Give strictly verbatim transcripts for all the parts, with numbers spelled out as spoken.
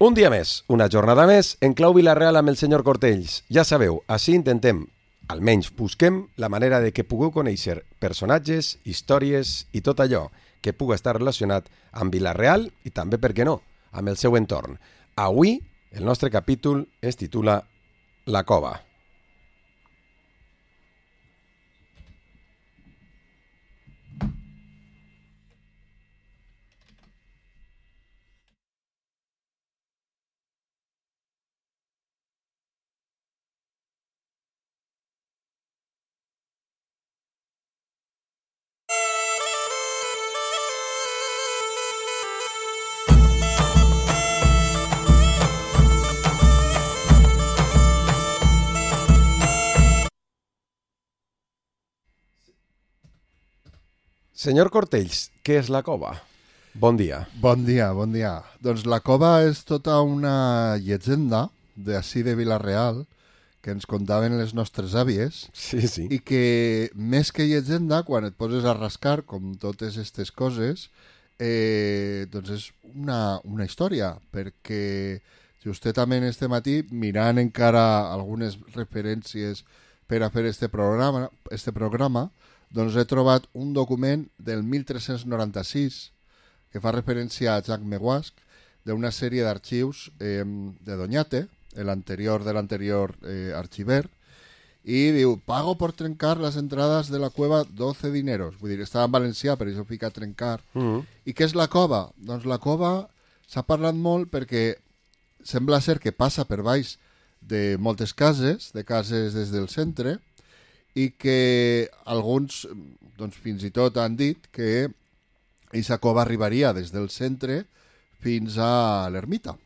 Un dia més, una jornada més, en clau Vila-real amb el senyor Cortells. Ja sabeu, així intentem, almenys busquem, la manera de que pugueu conèixer personatges, històries i tot allò que puga estar relacionat amb Vila-real i també, per què no, amb el seu entorn. Avui, el nostre capítol es titula La Cova. Senyor Cortells, què és la cova? Bon dia. Bon dia, bon dia. Doncs la cova és tota una llegenda d'ací de Vila-real que ens contaven les nostres àvies Sí, sí. i que més que llegenda, quan et poses a rascar, com totes aquestes coses, eh, doncs és una, una història, perquè justament este matí, mirant encara algunes referències per a fer este programa, este programa, doncs he trobat un document del mil tres-cents noranta-sis que fa referència a Jacques Guasc d'una sèrie d'arxius eh, de Doñate, l'anterior de l'anterior eh, arxiver, i diu, pago por trencar les entrades de la cueva doce dineros. Vull dir, estava en valencià, per això fica trencar. Mm-hmm. I què és la cova? Doncs la cova s'ha parlat molt perquè sembla ser que passa per baix de moltes cases, de cases des del centre, i que alguns, doncs, fins i tot han dit que aquesta cova arribaria des del centre fins a l'ermita.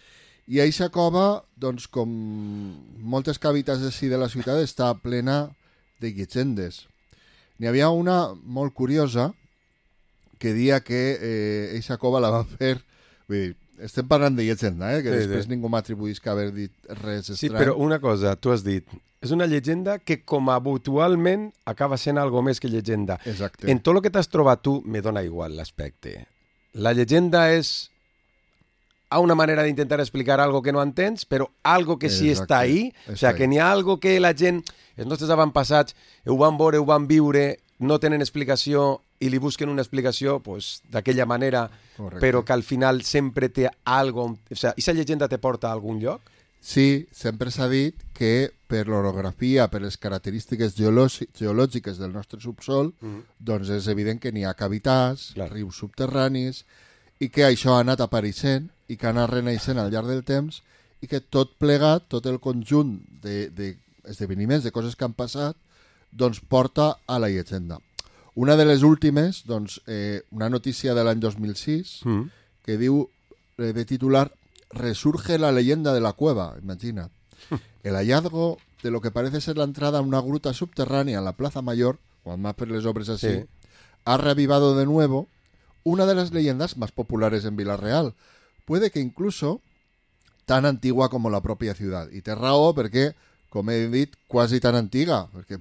I aquesta cova, doncs, com moltes cavitats d'ací de la ciutat, està plena de llegendes. N'hi havia una molt curiosa que dia que aquesta eh, cova la va fer... Vull dir, estem parlant de llegenda, eh? que sí, després sí. ningú m'atribuís que haver dit res estrany. Sí, però una cosa, tu has dit, és una llegenda que com habitualment acaba sent algo més que llegenda. Exacte. En tot el que t'has trobat tu, me dona igual l'aspecte. La llegenda és a una manera d'intentar explicar algo que no entens, però algo que sí Exacte. està ahí, Està o sigui, que ahí. n'hi ha algo que la gent, els nostres avantpassats, ho van veure, ho van viure, no tenen explicació i li busquen una explicació pues, d'aquella manera, Correcte. però que al final sempre té algo... O sigui, aquesta llegenda te porta a algun lloc? Sí, sempre s'ha dit que per l'orografia, per les característiques geològi- geològiques del nostre subsol, Mm. doncs és evident que n'hi ha cavitats, Clar. rius subterranis, i que això ha anat apareixent i que ha anat renaixent al llarg del temps i que tot plegat, tot el conjunt d'esdeveniments, de, de coses que han passat, doncs porta a la llegenda. Una de les últimes, doncs, eh, una notícia de l'any dos mil sis, Mm. que diu, eh, de titular, Resurge la leyenda de la cueva, imagina. El hallazgo de lo que parece ser la entrada a una gruta subterránea en la Plaza Mayor, cuando más por las obras así, Sí. ha revivado de nuevo una de las leyendas más populares en Vila-real. Puede que incluso tan antigua como la propia ciudad. I té raó perquè, com he dit, quasi tan antiga, perquè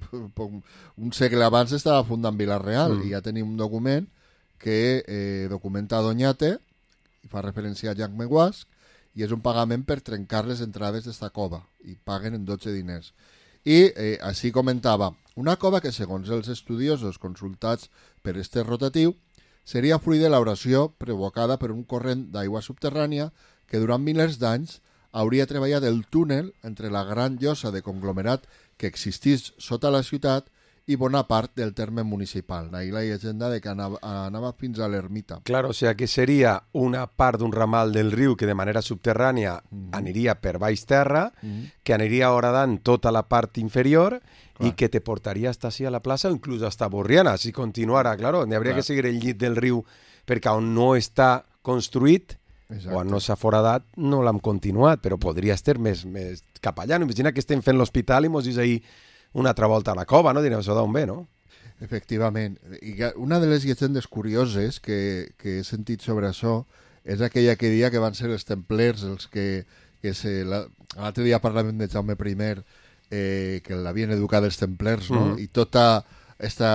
un segle abans estava fundant Vila-real Mm. i ja tenim un document que eh, documenta Doñate, i fa referència a Jacques Guasc, i és un pagament per trencar les entrades d'esta cova, i paguen en dotze diners. I eh, així comentava, una cova que, segons els estudiosos consultats per este rotatiu, seria fruit de l'oració provocada per un corrent d'aigua subterrània que durant milers d'anys hauria treballat el túnel entre la gran llosa de conglomerat que existís sota la ciutat i bona part del terme municipal. Ahí la llegenda de que anava, anava fins a l'ermita. Claro, o sea que seria una part d'un ramal del riu que de manera subterrània Mhm. aniria per baix terra, Mhm. que aniria horadant tota la part inferior Clar. i que te portaria hasta així a la plaça, inclús hasta Borriana, si continuara, claro, n'hi hauria Clar. que seguir el llit del riu perquè on no està construït Exacte. o on no s'ha foradat no l'hem continuat, però podria estar més, més cap allà. No? Imagina que estem fent l'hospital i mos dis ahir una altra volta a la cova, no? Direm, això d'on ve, no? Efectivament. I una de les llegendes curioses que, que he sentit sobre això és aquella que dia que van ser els templers els que, que se... La... L'altre dia parlàvem de Jaume I, eh, que l'havien educat els templers, no? Mhm. I tota esta,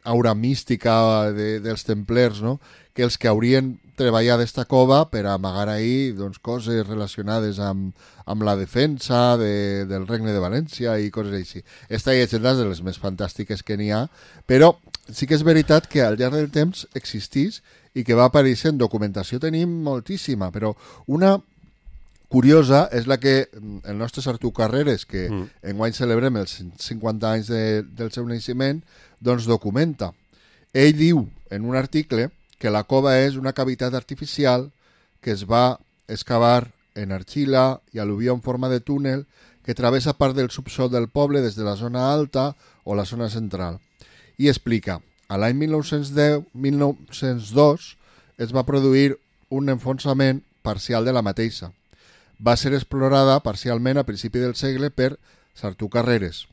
aura mística de, dels templers, no? Que els que haurien treballat d'esta cova per amagar ahir doncs, coses relacionades amb, amb la defensa de, del Regne de València i coses així. Esta llegenda és de les més fantàstiques que n'hi ha, però sí que és veritat que al llarg del temps existís i que va aparèixer en documentació tenim moltíssima, però una curiosa és la que el nostre Artur Carreras, que mm. enguany celebrem els cinquanta anys de, del seu naixement, doncs documenta. Ell diu en un article que la cova és una cavitat artificial que es va excavar en argila i al·luvió en forma de túnel que travessa part del subsòl del poble des de la zona alta o la zona central. I explica, a l'any mil nou-cents deu mil nou-cents dos es va produir un enfonsament parcial de la mateixa. Va ser explorada parcialment a principi del segle per Artur Carreras.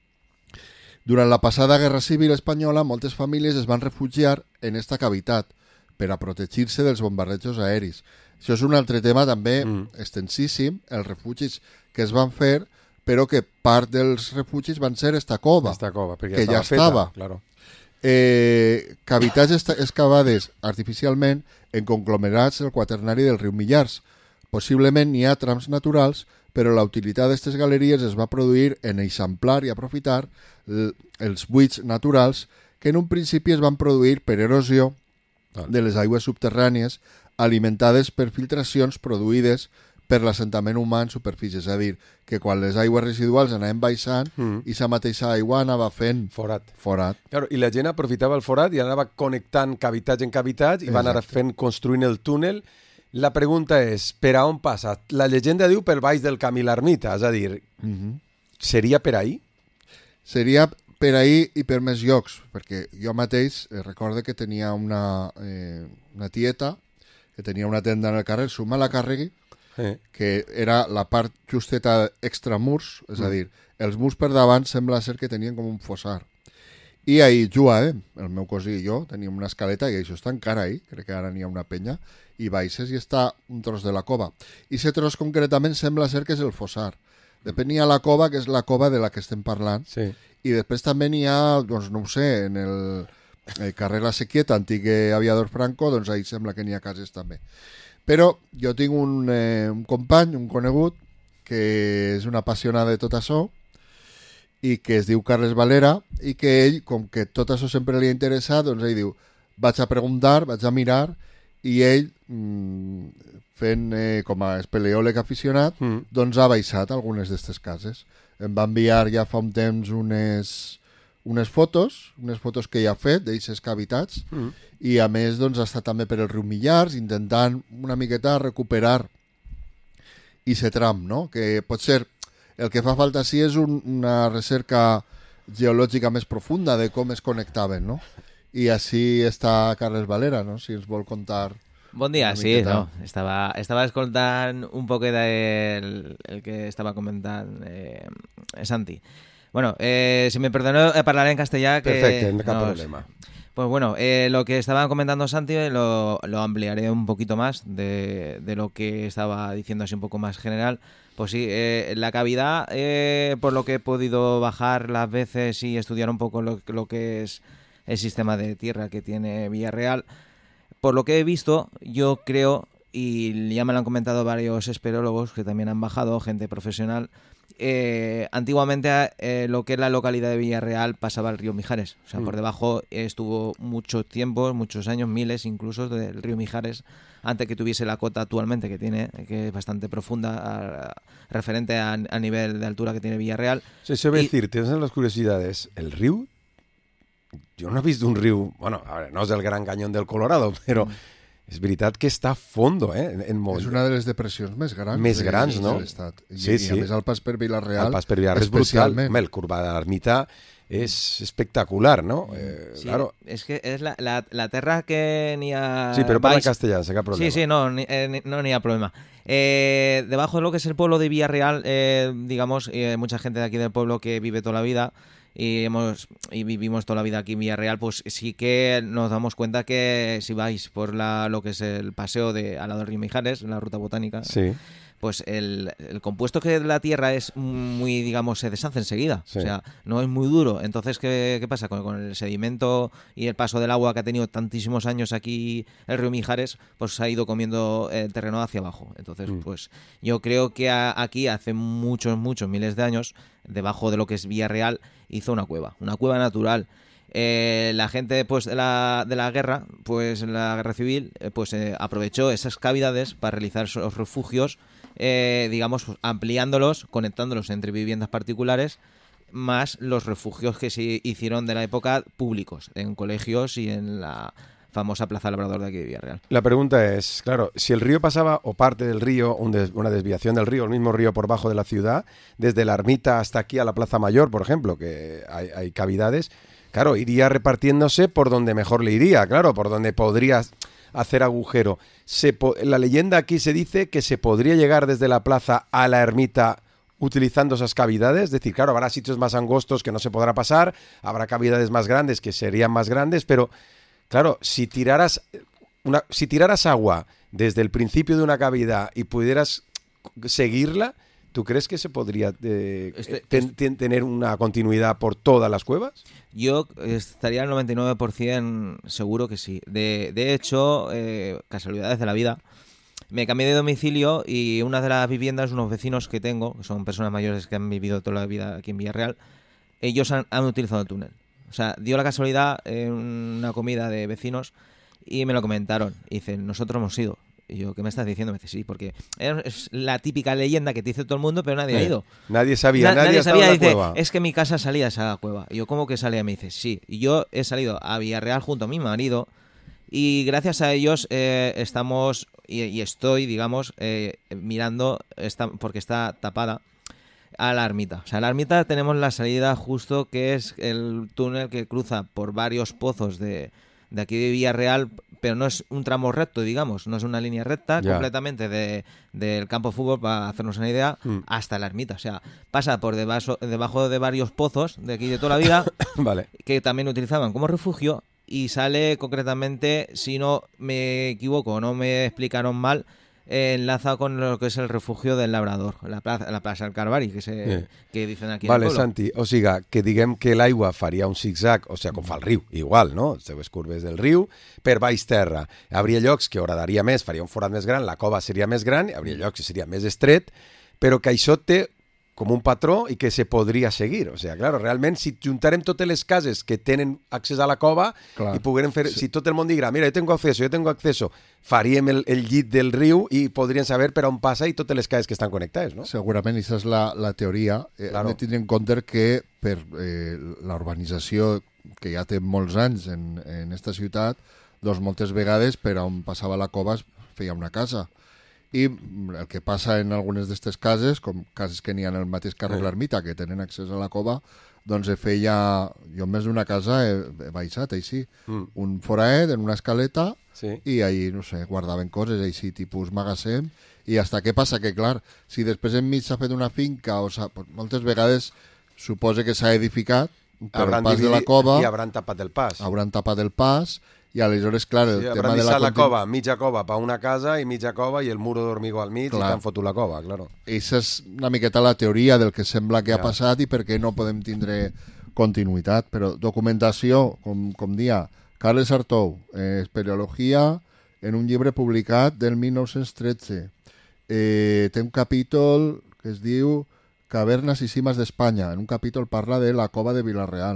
Durant la passada Guerra Civil espanyola, moltes famílies es van refugiar en esta cavitat per a protegir-se dels bombardejos aeris. Això és un altre tema també mm. extensíssim, els refugis que es van fer, però que part dels refugis van ser esta cova, esta cova perquè que ja ja estava. Feta, claro. Eh, cavitats excavades artificialment en conglomerats del quaternari del riu Millars. Possiblement n'hi ha trams naturals, però la utilitat d'aquestes galeries es va produir en eixamplar i aprofitar els buits naturals que en un principi es van produir per erosió de les aigües subterrànies alimentades per filtracions produïdes per l'assentament humà en superfície. És a dir, que quan les aigües residuals anaven baixant mm. i sa mateixa aigua anava fent forat. forat. Claro, i la gent aprofitava el forat i anava connectant cavitats en cavitats i van anar fent, construint el túnel. La pregunta és, per a on passa? La llegenda diu per baix del camí l'ermita, és a dir, mm-hmm. seria per ahí? Seria per ahí i per més llocs, perquè jo mateix eh, recorde que tenia una, eh, una tieta que tenia una tenda en el carrer, Suma la Càrregui, eh. que era la part justeta extramurs, és mm. a dir, els murs per davant sembla ser que tenien com un fossar. I ahí jugàvem, el meu cosí i jo, teníem una escaleta i això està encara ahí, crec que ara n'hi ha una penya, i baixes i està un tros de la cova. I aquest tros concretament sembla ser que és el fossar. Després n'hi ha la cova, que és la cova de la que estem parlant, sí. i després també n'hi ha, doncs no ho sé, en el, el carrer La Sequieta, antic aviador Franco, doncs ahí sembla que n'hi ha cases també. Però jo tinc un, eh, un company, un conegut, que és un apassionat de tot això, i que es diu Carles Valera, i que ell, com que tot això sempre li ha interessat, doncs ell diu, vaig a preguntar, vaig a mirar, i ell, mmm, fent eh, com a espeleòleg aficionat, mm. doncs ha baixat algunes d'aquestes cases. Em va enviar ja fa un temps unes, unes fotos, unes fotos que ja ha fet d'aquestes cavitats, mm. i a més doncs, ha estat també per el riu Millars, intentant una miqueta recuperar aquest tram, no? Que pot ser... El que fa falta sí és un, una recerca geològica més profunda de com es connectaven, no? I així està Carles Valera, no? Si ens vol contar... Bon dia, sí, no. Estava, estava escoltant un poc del el que estava comentant eh, Santi. Bueno, eh, si me perdono, eh, parlaré en castellà. Que, Perfecte, no cap no, problema. Pues bueno, eh, lo que estaba comentando Santi lo, lo ampliaré un poquito más de, de lo que estaba diciendo así un poco más general. Pues sí, eh, la cavidad, eh, por lo que he podido bajar las veces y estudiar un poco lo, lo que es el sistema de tierra que tiene Villarreal, por lo que he visto, yo creo, y ya me lo han comentado varios esperólogos que también han bajado, gente profesional, eh, antiguamente eh, lo que es la localidad de Villarreal pasaba el río Mijares. O sea, mm. por debajo estuvo mucho tiempo, muchos años, miles incluso, del río Mijares, antes que tuviese la cota actualmente que tiene, que es bastante profunda, a, referente a, a nivel de altura que tiene Villarreal. Sí, eso iba a decir, tienes las curiosidades. ¿El río? Yo no he visto un río, bueno, a ver, no es el Gran Cañón del Colorado, pero... Mm. És veritat que està a fondo, eh? En molt... És una de les depressions més grans. Més grans, de, no? De l'estat. I, sí, sí. I a més el pas per Vilareal. El pas per Vilareal és brutal. Home, el curva de l'ermita és espectacular, no? Eh, sí, claro. És que és la, la, la terra que n'hi ha... Sí, però parla en castellà, no cap problema. Sí, sí, no, ni, eh, no n'hi ha problema. Eh, debajo de lo que es el pueblo de Villarreal, eh, digamos, eh, mucha gente de aquí del pueblo que vive toda la vida... Y, hemos, y vivimos toda la vida aquí en Villarreal, pues sí que nos damos cuenta que si vais por la, lo que es el paseo de, al lado del río Mijares, la ruta botánica, sí. pues el, el compuesto que de la tierra es muy, digamos, se deshace enseguida. Sí. O sea, no es muy duro. Entonces, ¿qué, qué pasa? Con, con el sedimento y el paso del agua que ha tenido tantísimos años aquí el río Mijares, pues ha ido comiendo el terreno hacia abajo. Entonces, mm. pues yo creo que a, aquí hace muchos, muchos miles de años, debajo de lo que es Villarreal, hizo una cueva, una cueva natural. Eh, la gente pues de la, de la guerra, pues la guerra civil, eh, pues eh, aprovechó esas cavidades para realizar esos refugios, eh, digamos, ampliándolos, conectándolos entre viviendas particulares, más los refugios que se hicieron de la época públicos, en colegios y en la famosa Plaza Labrador de aquí de Villarreal. La pregunta es, claro, si el río pasaba, o parte del río, un des, una desviación del río, el mismo río por bajo de la ciudad, desde la ermita hasta aquí a la Plaza Mayor, por ejemplo, que hay, hay cavidades, claro, iría repartiéndose por donde mejor le iría, claro, por donde podrías hacer agujero. Se po- la leyenda aquí se dice que se podría llegar desde la plaza a la ermita utilizando esas cavidades, es decir, claro, habrá sitios más angostos que no se podrá pasar, habrá cavidades más grandes que serían más grandes, pero claro, si tiraras, una, si tiraras agua desde el principio de una cavidad y pudieras seguirla, ¿tú crees que se podría eh, este, ten, ten, tener una continuidad por todas las cuevas? Yo estaría al noventa y nueve por ciento seguro que sí. De, de hecho, eh, casualidades de la vida, me cambié de domicilio y una de las viviendas, unos vecinos que tengo, que son personas mayores que han vivido toda la vida aquí en Villarreal, ellos han, han utilizado el túnel. O sea, dio la casualidad en una comida de vecinos y me lo comentaron. Y dicen, nosotros hemos ido. Y yo, ¿qué me estás diciendo? Me dice, sí, porque es la típica leyenda que te dice todo el mundo, pero nadie eh, ha ido. Nadie sabía, Na- nadie, nadie sabía. En la Dice, cueva. es que mi casa salía a esa cueva. Y yo, ¿cómo que salía? Me dice, sí. Y yo he salido a Villarreal junto a mi marido y gracias a ellos eh, estamos, y, y estoy, digamos, eh, mirando, esta, porque está tapada, a la ermita. O sea, a la ermita tenemos la salida justo, que es el túnel que cruza por varios pozos de, de aquí de Villarreal, pero no es un tramo recto, digamos, no es una línea recta Ya. completamente de, del campo de fútbol, para hacernos una idea, mm. hasta la ermita. O sea, pasa por debajo, debajo de varios pozos de aquí de toda la vida, vale. que también utilizaban como refugio, y sale concretamente, si no me equivoco, no me explicaron mal, eh, enlaza con lo que es el refugio del Labrador, la plaza, la plaça del Calvari, que, se, eh. que dicen aquí vale, en el pueblo. Santi, o siga, que diguem que l'aigua faria un zig-zag, o sigui, com fa el riu, igual, no? Les seves curves del riu, per baix terra. Hi hauria llocs que horadaria més, faria un forat més gran, la cova seria més gran, hi hauria llocs que seria més estret, però que això té com un patró i que se podria seguir. O sigui, claro, realment, si juntarem totes les cases que tenen accés a la cova clar, i poguérem fer... Sí. Si tot el món dirà, mira, jo tengo acceso, jo tengo acceso, faríem el, el llit del riu i podrien saber per on passa i totes les cases que estan connectades, no? Segurament, aquesta és la, la teoria. Eh, claro. Hem de tindre en compte que per eh, la urbanització que ja té molts anys en, en esta ciutat, doncs moltes vegades per on passava la cova es feia una casa. I el que passa en algunes d'aquestes cases, com cases que n'hi ha en el mateix carrer de l'ermita, que tenen accés a la cova, doncs se feia... Jo més d'una casa he, he baixat, així, mm. un foraet en una escaleta, sí. I ahí, no sé, guardaven coses, així, tipus magatzem, i hasta què passa? Que, clar, si després enmig s'ha fet una finca, o pues, moltes vegades suposa que s'ha edificat per el pas de la cova... I hauran tapat el pas. Hauran tapat el pas... I aleshores, clar, el sí, tema de la... la continu... cova, mitja cova per una casa i mitja cova i el muro d'hormigó al mig clar. I t'han fotut la cova, claro. Eixa és una miqueta la teoria del que sembla que ja. ha passat i per què no podem tindre continuïtat. Però documentació, com, com dia, Carles Artou, eh, espeleologia, en un llibre publicat del mil nou-cents tretze. Eh, té un capítol que es diu Cavernas y cimas de España. En un capítol parla de la cova de Vilarreal.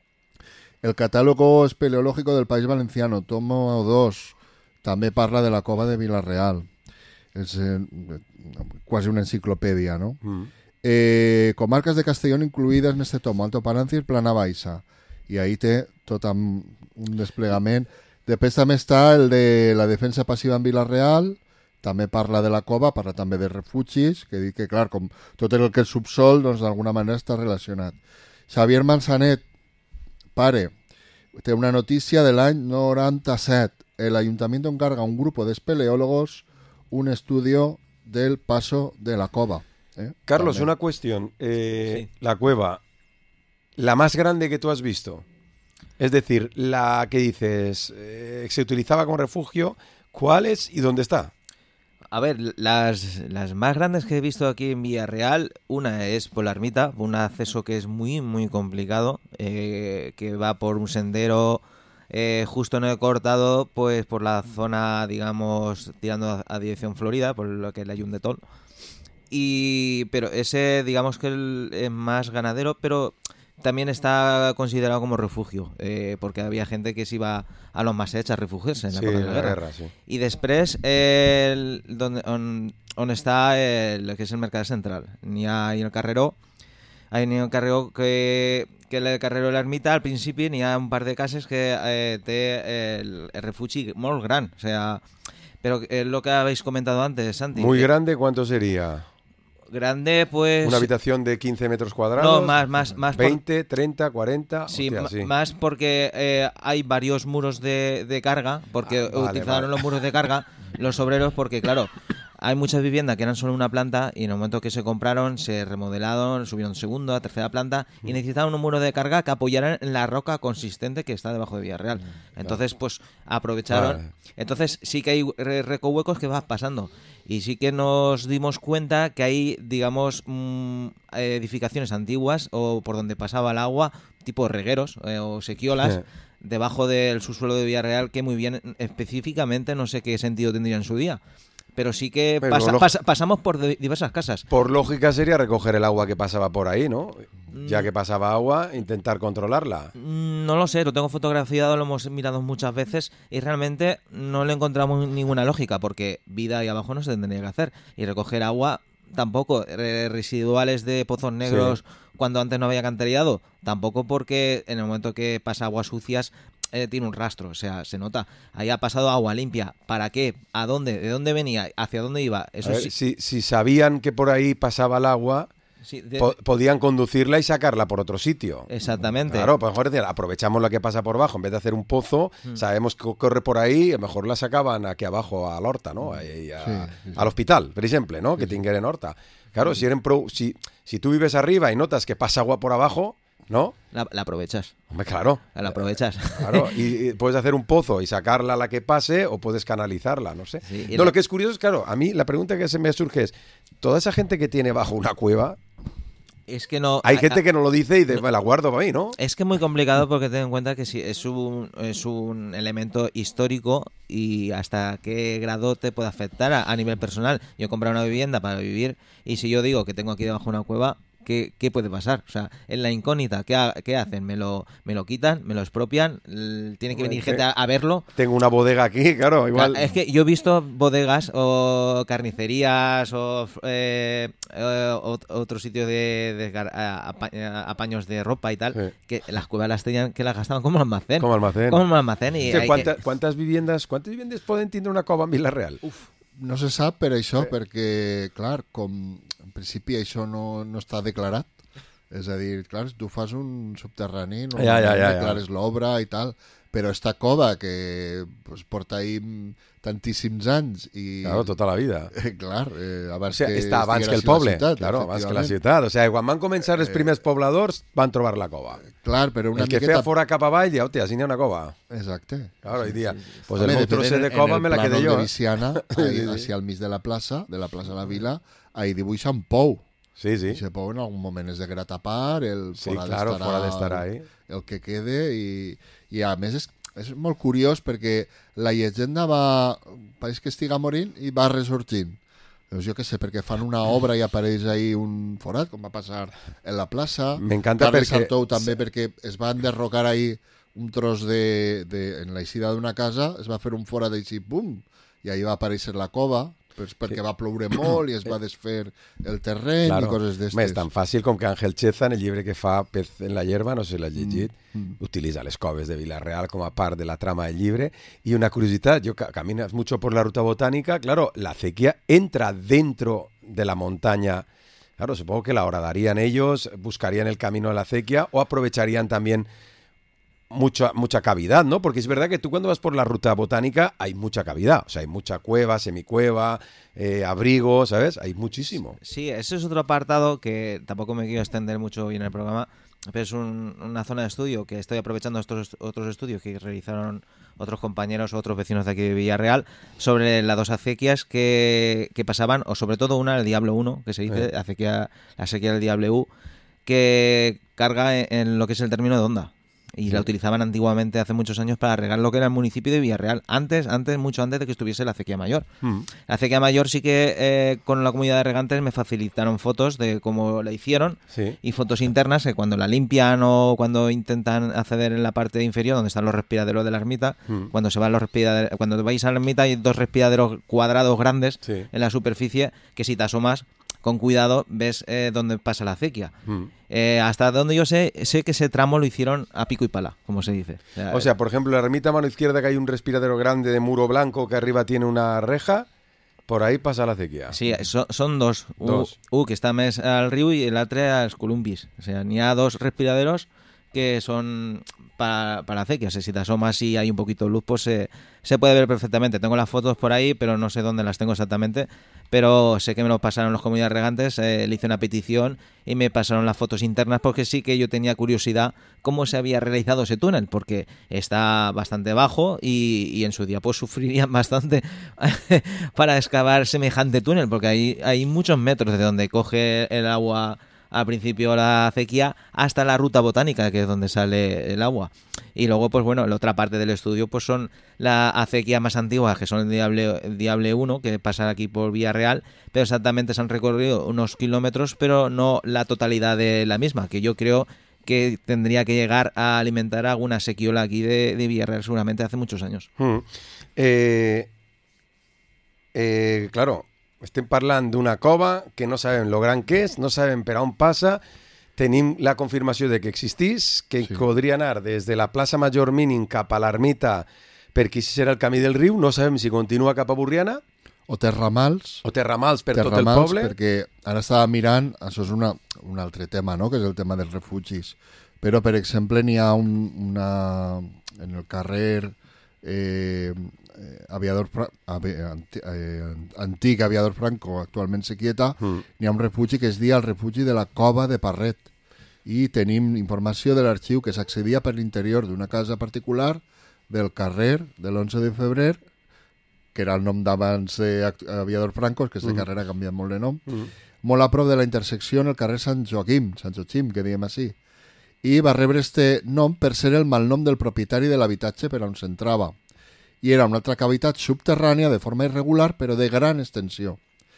El Catálogo Espeleológico del País Valenciano, tomo dos, també parla de la cova de Vilarreal. És eh, quasi una enciclopèdia, no? Mm. Eh, comarcas de Castellón incluïdes en este tomo, Alto Parancis, Plana Baixa. I ahí té tot un desplegament. Després també està el de la defensa passiva en Vilarreal, també parla de la cova, parla també de refugis, que dic que, clar, com tot el que és subsol, doncs d'alguna manera està relacionat. Xavier Manzanet, pare, té una notícia de l'any noranta-set. El ayuntamiento encarga a un grupo de espeleólogos un estudio del paso de la cova. ¿eh? Carlos, También. una cuestión. Eh, sí. La cueva, la más grande que tú has visto, es decir, la que dices, eh, se utilizaba como refugio, ¿cuál es y dónde está? A ver, las, las más grandes que he visto aquí en Villarreal, una es por la ermita, un acceso que es muy, muy complicado, eh, que va por un sendero eh, justo en el cortado, pues por la zona, digamos, tirando a, a dirección Florida, por lo que es la Yundetón. Y, pero ese, digamos que el, es más ganadero, pero también está considerado como refugio, eh, porque había gente que se iba a los Masets a refugiarse en la, sí, de la, en la guerra. guerra sí. Y después, eh, el, donde on, on está el, que es el Mercat Central, ni hay el Carreró, hay ni el Carreró que, que el Carreró de la Ermita, al principi n'hi ha un par de cases que eh, té el, el refugi molt gran, o sea, pero eh, lo que habéis comentado antes, Santi. Muy que, grande, ¿cuánto sería? Grande, pues... ¿Una habitación de quince metros cuadrados? No, más, más, más. ¿veinte, treinta, cuarenta? Sí, Hostia, m- sí. más porque eh, hay varios muros de, de carga, porque Ah, vale, utilizaron vale. los muros de carga los obreros, porque claro, hay muchas viviendas que eran solo una planta y en el momento que se compraron, se remodelaron, subieron segunda, tercera planta y necesitaban un muro de carga que apoyaran en la roca consistente que está debajo de Villarreal. Entonces, pues aprovecharon. Vale. Entonces sí que hay re- recohuecos que vas pasando. Y sí que nos dimos cuenta que hay, digamos, mmm, edificaciones antiguas o por donde pasaba el agua, tipo regueros eh, o sequiolas, Eh. debajo del subsuelo de Villarreal, que muy bien, específicamente, no sé qué sentido tendría en su día. Pero sí que Pero pasa- lo- pasa- pasamos por de- diversas casas. Por lógica sería recoger el agua que pasaba por ahí, ¿no? Ya Mm. que pasaba agua, intentar controlarla. Mm, No lo sé, lo tengo fotografiado, lo hemos mirado muchas veces y realmente no le encontramos ninguna lógica porque vida ahí abajo no se tendría que hacer y recoger agua tampoco, Re- residuales de pozos negros Sí. cuando antes no había alcantarillado, tampoco porque en el momento que pasa aguas sucias eh, tiene un rastro, o sea, se nota, ahí ha pasado agua limpia, ¿para qué? ¿A dónde? ¿De dónde venía? ¿Hacia dónde iba? A Eso ver, sí, si, si sabían que por ahí pasaba el agua, sí, de- po- podían conducirla y sacarla por otro sitio. exactamente. Claro, pues mejor decir, aprovechamos la que pasa por abajo, en vez de hacer un pozo, Hmm. sabemos que corre por ahí, a lo mejor la sacaban aquí abajo a l'Horta, no? Ahí, a, Sí, sí, sí. a l'hospital, per exemple, no? Que tingueren Horta. Claro, si, eren prou, si, si tú vives arriba y notas que pasa agua por abajo, ¿no? La, la aprovechas, Hombre, claro. la aprovechas. Claro, y, y puedes hacer un pozo y sacarla a la que pase o puedes canalizarla, no sé. Sí, y no, la- lo que es curioso es, claro, a mí la pregunta que se me surge es, toda esa gente que tiene bajo una cueva, Es que no... hay a- gente a- que no lo dice y de, "Me la guardo para mí, ¿no? Es que es muy complicado porque ten en cuenta que si es un, es un elemento histórico y hasta qué grado te puede afectar a, a nivel personal. Yo he comprado una vivienda para vivir y si yo digo que tengo aquí debajo una cueva, ¿qué, qué puede pasar? O sea, en la incógnita, ¿qué, ha- qué hacen? ¿Me lo, ¿Me lo quitan? ¿Me lo expropian? L- ¿Tiene que venir Hombre, gente a, a verlo? Tengo una bodega aquí, claro, igual. Es que yo he visto bodegas o carnicerías o eh, eh, ot- otros sitios de, de gar- a- apa- a- apaños de ropa y tal, Sí. que las cuevas las tenían que las gastaban como almacén. Como almacén. Como almacén. Y Hòstia, hay ¿cuánta- que- ¿Cuántas viviendas cuántas viviendas poden tindre una cova en Vila-real? No se sap per això, Sí. perquè, clar, com en principi això no, no està declarat, és a dir, clar, si tu fas un subterrani, no Ja, ja, ja, ja. declares l'obra i tal, però esta cova que pues, porta ahí mm, tantíssims anys i... Claro, tota la vida. Eh, clar, eh, O abans sea, que està abans que el estiguera així la poble, ciutat, claro, abans que la efectivament. ciutat. O sea, quan van començar els primers pobladors, van trobar la cova. Clar, però una El que miqueta... feia fora cap avall, ja, hòstia, així n'hi ha una cova. Exacte. Claro, hoy día, pues Home, el meu de fet, trosset en- de cova en me el la quedé plànol jo. de eh? Viciana, Sí, ahí, sí. hacia al mig de la plaça, de la plaça de la Vila, ahí dibuixa un pou. Sí, I sí. se pou en algun moment és de gratapar, el Sí, fora claro, d'estarà fora d'estar ahí. el que quede i, i a més és, és molt curiós perquè la llegenda va pareix que estiga morint i va ressorgint. Doncs jo què sé, perquè fan una obra i apareix ahí un forat, com va passar en la plaça. M'encanta Carles perquè- Sartou també, perquè es va enderrocar ahí un tros de, de, en l'eixida d'una casa, es va fer un forat així, pum, i ahí va aparèixer la cova, pues, perquè va ploure molt i es va desfer el terreny Claro. i coses Home, és d'estes. tan fàcil com que Ángel Cheza, en el llibre que fa Pez en la hierba, no sé si l'has llegit, mm. utilitza les coves de Vila-real com a part de la trama del llibre. Y una curiosidad, yo ca- caminas mucho por la ruta botánica, claro, la acequia entra dentro de la montaña. Claro, supongo que la horadarían ellos, buscarían el camino de la acequia o aprovecharían también mucha, mucha cavidad, ¿no? Porque es verdad que tú cuando vas por la ruta botánica hay mucha cavidad, o sea, hay mucha cueva, semicueva, eh, abrigo, ¿sabes? Hay muchísimo. Sí, ese es otro apartado que tampoco me quiero extender mucho hoy en el programa, pero es un, una zona de estudio que estoy aprovechando estos otros estudios que realizaron otros compañeros o otros vecinos de aquí de Villarreal sobre las dos acequias que, que pasaban, o sobre todo una, el Diablo uno, que se dice, eh. acequia, la acequia del Diablo U, que carga en, en lo que es el término de Onda. Y sí. La utilizaban antiguamente, hace muchos años, para regar lo que era el municipio de Villarreal. Antes, antes mucho antes de que estuviese la acequia mayor. Mm. La acequia mayor sí que eh, con la comunidad de regantes me facilitaron fotos de cómo la hicieron, sí. Y fotos internas que cuando la limpian o cuando intentan acceder en la parte inferior donde están los respiraderos de la ermita, mm. cuando se van los respiraderos, cuando vais a la ermita hay dos respiraderos cuadrados grandes, sí. En la superficie que si te asomas con cuidado ves eh, dónde pasa la acequia. Mm. Eh, hasta donde yo sé, sé que ese tramo lo hicieron a pico y pala, como se dice. O sea, o sea por ejemplo, en la ermita a mano izquierda que hay un respiradero grande de muro blanco que arriba tiene una reja, por ahí pasa la acequia. Sí, so, son dos. dos. U, u, que está més al riu y el altre als columbis. O sea, n'hi ha dos respiraderos que son para, para acequias. Si te asomas y hay un poquito de luz, pues se, se puede ver perfectamente. Tengo las fotos por ahí, pero no sé dónde las tengo exactamente. Pero sé que me lo pasaron los comunidades regantes, eh, le hice una petición y me pasaron las fotos internas porque sí que yo tenía curiosidad cómo se había realizado ese túnel, porque está bastante bajo y, y en su día pues sufrirían bastante para excavar semejante túnel, porque hay, hay muchos metros de donde coge el agua al principio la acequia hasta la ruta botánica, que es donde sale el agua. Y luego, pues bueno, la otra parte del estudio pues son la acequia más antigua, que son el Diable, el Diable uno, que pasa aquí por Villarreal, pero exactamente se han recorrido unos kilómetros, pero no la totalidad de la misma, que yo creo que tendría que llegar a alimentar alguna sequiola aquí de, de Villarreal seguramente hace muchos años. Mm. Eh, eh, claro, estem parlant d'una cova que no sabem lo gran que és, no sabem per on passa, tenim la confirmació de que existís, que sí. Podria anar des de la plaça Major Mínim cap a l'ermita perquè si serà el camí del riu, no sabem si continua cap a Burriana o té ramals o té ramals per té tot ramals, el poble, perquè ara estava mirant, això és una, un altre tema, no? Que és el tema dels refugis, però per exemple n'hi ha un, una en el carrer eh, aviador ave, anti, eh, antic aviador Franco, actualment Sequieta, mm. n'hi ha un refugi que es diu el refugi de la Cova de Parret, i tenim informació de l'arxiu que s'accedia per l'interior d'una casa particular del carrer de l'onze de febrer, que era el nom d'abans d'Aviador Franco, que aquesta mm. carrera ha canviat molt de nom, mm. molt a prop de la intersecció en el carrer Sant Joaquim, Sant Joaquim, que diem així, i va rebre este nom per ser el malnom del propietari de l'habitatge per on s'entrava. I era una altra cavitat subterrània de forma irregular, però de gran extensió.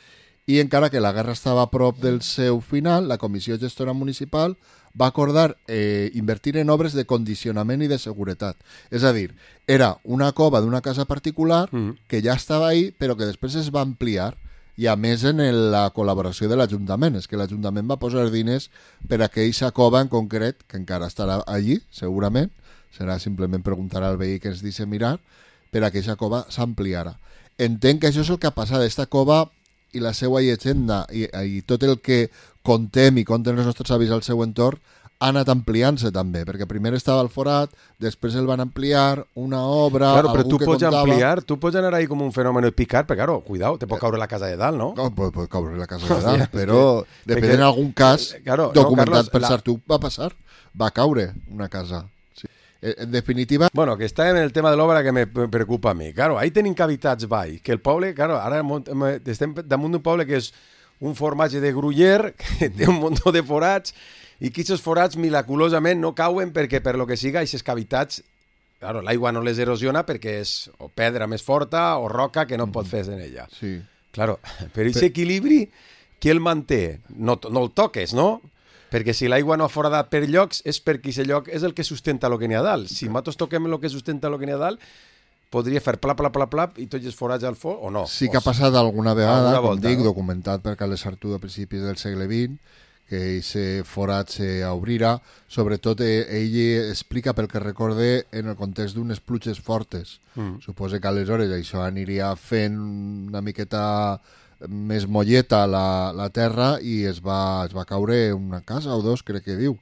I encara que la guerra estava a prop del seu final, la Comissió Gestora Municipal va acordar eh, invertir en obres de condicionament i de seguretat. És a dir, era una cova d'una casa particular mm. que ja estava ahí, però que després es va ampliar, i a més en el, la col·laboració de l'Ajuntament. És que l'Ajuntament va posar diners per a que aquesta cova en concret, que encara estarà allí, segurament, serà simplement preguntar al veí que ens deixa mirar, per a que aquesta cova s'ampliara. Entenc que això és el que ha passat. Aquesta cova i la seva llegenda i, i tot el que contem i conten els nostres avis al seu entorn ha anat ampliant-se també, perquè primer estava el forat, després el van ampliar, una obra... Claro, però tu que pots contava... ampliar, tu pots anar ahí com un fenòmeno de picar, però claro, cuidao, te pot caure la casa de dalt, no? No, pot, pot caure la casa de dalt, però depèn en algun cas claro, documentat no, Carlos, per la... Sartu va passar, va caure una casa. Sí. En definitiva... Bueno, que està en el tema de l'obra que me preocupa a mi. Claro, ahí tenim cavitats baix, que el poble, claro, ara estem damunt d'un poble que és un formatge de Gruyère, que té un munt de forats, i que aquests forats miraculosament no cauen perquè per lo que siga aquestes cavitats, claro, l'aigua no les erosiona perquè és o pedra més forta o roca que no mm. pot fer en ella. Sí. Claro, però aquest equilibri, qui el manté? No, no el toques, no? Perquè si l'aigua no ha foradat per llocs és perquè aquest lloc és el que sustenta el que n'hi ha dalt. Si nosaltres toquem el que sustenta el que n'hi ha dalt, podria fer plap, plap, plap, plap i tots els forats al fons, o no? Sí que ha passat alguna vegada, alguna volta, com dic, no? Documentat per Carles Sartú a principis del segle vint, que aquest forat s'obrirà. Sobretot ell explica, pel que recorde, en el context d'unes pluges fortes. Mm. Suposa que aleshores això aniria fent una miqueta més molleta la, la terra i es va, es va caure una casa o dos, crec que diu.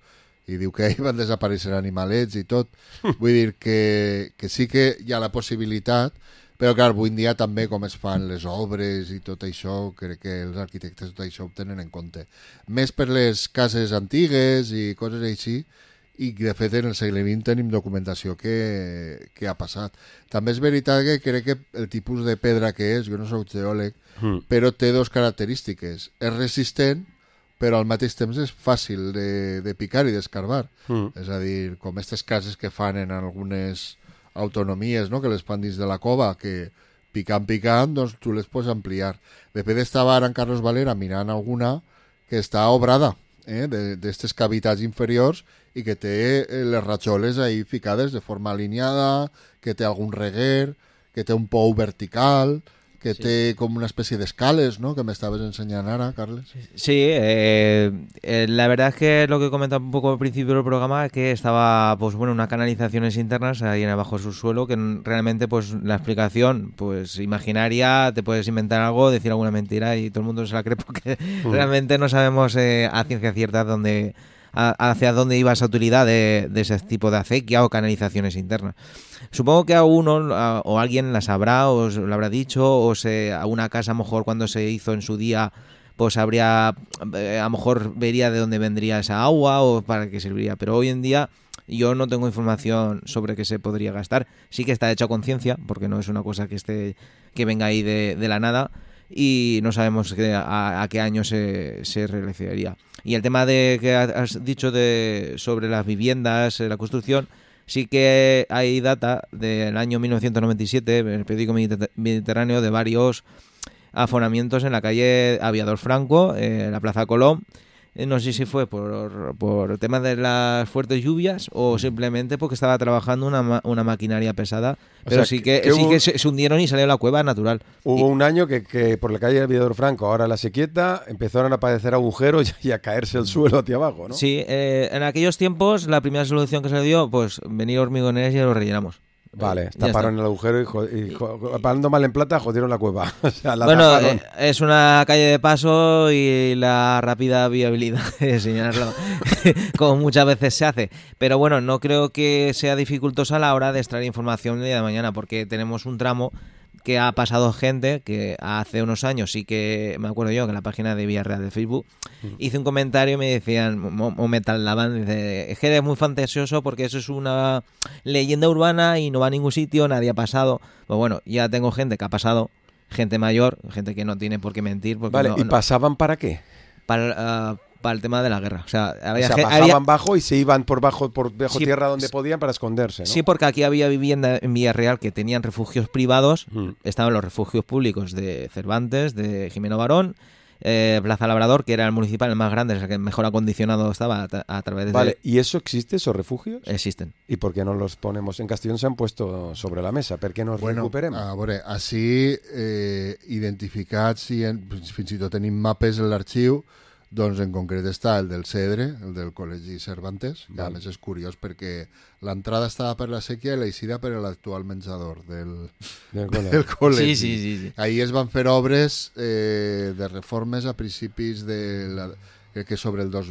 i diu que ahir van desaparèixer animalets i tot. Vull dir que, que sí que hi ha la possibilitat, però clar, avui en dia també com es fan les obres i tot això, crec que els arquitectes tot això ho tenen en compte. Més per les cases antigues i coses així, i de fet en el segle vint tenim documentació que, que ha passat. També és veritat que crec que el tipus de pedra que és, jo no soc geòleg, mm. però té dos característiques. És resistent, però al mateix temps és fàcil de, de picar i d'escarbar. Mm. És a dir, com aquestes cases que fan en algunes autonomies, no?, que les fan dins de la cova, que picant, picant, doncs tu les pots ampliar. De fet, estava ara en Carlos Valera mirant alguna que està obrada, eh, d'aquestes cavitats inferiors i que té les rajoles ahí ficades de forma alineada, que té algun reguer, que té un pou vertical, que sí. té com una especie de escales, ¿no?, que me estabas enseñando ahora, Carles. Sí, eh, eh, la verdad es que lo que comentaba un poco al principio del programa es que estaba, pues bueno, unas canalizaciones internas ahí en el bajo subsuelo, que realmente, pues la explicación, pues imaginaria, te puedes inventar algo, decir alguna mentira y todo el mundo se la cree porque mm. realmente no sabemos eh, a ciencia cierta dónde, a, hacia dónde iba esa utilidad de, de ese tipo de acequia o canalizaciones internas. Supongo que a uno a, o alguien la sabrá o lo habrá dicho, o se, a una casa a lo mejor cuando se hizo en su día pues habría, eh, a lo mejor vería de dónde vendría esa agua o para qué serviría, pero hoy en día yo no tengo información sobre qué se podría gastar. Sí que está hecho a conciencia, porque no es una cosa que esté que venga ahí de, de la nada, y no sabemos que, a, a qué año se, se realizaría. Y el tema de que has dicho de sobre las viviendas, la construcción, sí que hay data del año mil novecientos noventa y siete en el periódico Mediterráneo de varios afonamientos en la calle Aviador Franco, en la Plaza Colón. No sé si fue por, por temas de las fuertes lluvias o simplemente porque estaba trabajando una, una maquinaria pesada, pero o sea, sí que, que sí hubo, que se, se hundieron y salió la cueva natural. Hubo y, un año que, que por la calle Aviador Franco, ahora la sequieta, empezaron a aparecer agujeros y a caerse el suelo hacia abajo, ¿no? Sí, eh, en aquellos tiempos la primera solución que se le dio, pues venir hormigoneros y lo rellenamos. Vale, taparon el agujero y, jo- y jo- parando mal en plata jodieron la cueva. O sea, la bueno, taparon. eh, es una calle de paso y la rápida viabilidad de señalarlo, como muchas veces se hace. Pero bueno, no creo que sea dificultosa a la hora de extraer información el día de mañana, porque tenemos un tramo que ha pasado gente que hace unos años, sí que me acuerdo yo que en la página de Villarreal de Facebook mm. hice un comentario y me decían, o me talaban, dice, es que eres muy fantasioso porque eso es una leyenda urbana y no va a ningún sitio, nadie ha pasado. Pues bueno, ya tengo gente que ha pasado, gente mayor, gente que no tiene por qué mentir. Porque vale, no, ¿y no, pasaban para qué? Para... Uh, para el tema de la guerra. O sea, había, o sea bajaban había... bajo y se iban por bajo, por bajo sí, tierra donde podían para esconderse, ¿no? Sí, porque aquí había vivienda en Villarreal que tenían refugios privados, mm. estaban los refugios públicos de Cervantes, de Jimeno Barón, eh, Plaza Labrador, que era el municipal, el más grande, el que mejor acondicionado estaba a, tra- a través de... Vale, ¿y eso existe, esos refugios? Existen. ¿Y por qué no los ponemos? En Castellón se han puesto sobre la mesa, ¿por qué no los bueno, recuperem? A veure, així eh, identificats i en, fins i tot tenim mapes en l'arxiu. Doncs en concret està el del Cedre, el del Col·legi Cervantes, que a més és curiós perquè l'entrada estava per la sèquia i l'eixida per l'actual menjador del, del, del col·legi. Sí, sí, sí, sí. Ahí es van fer obres eh, de reformes a principis de la, crec que sobre el dos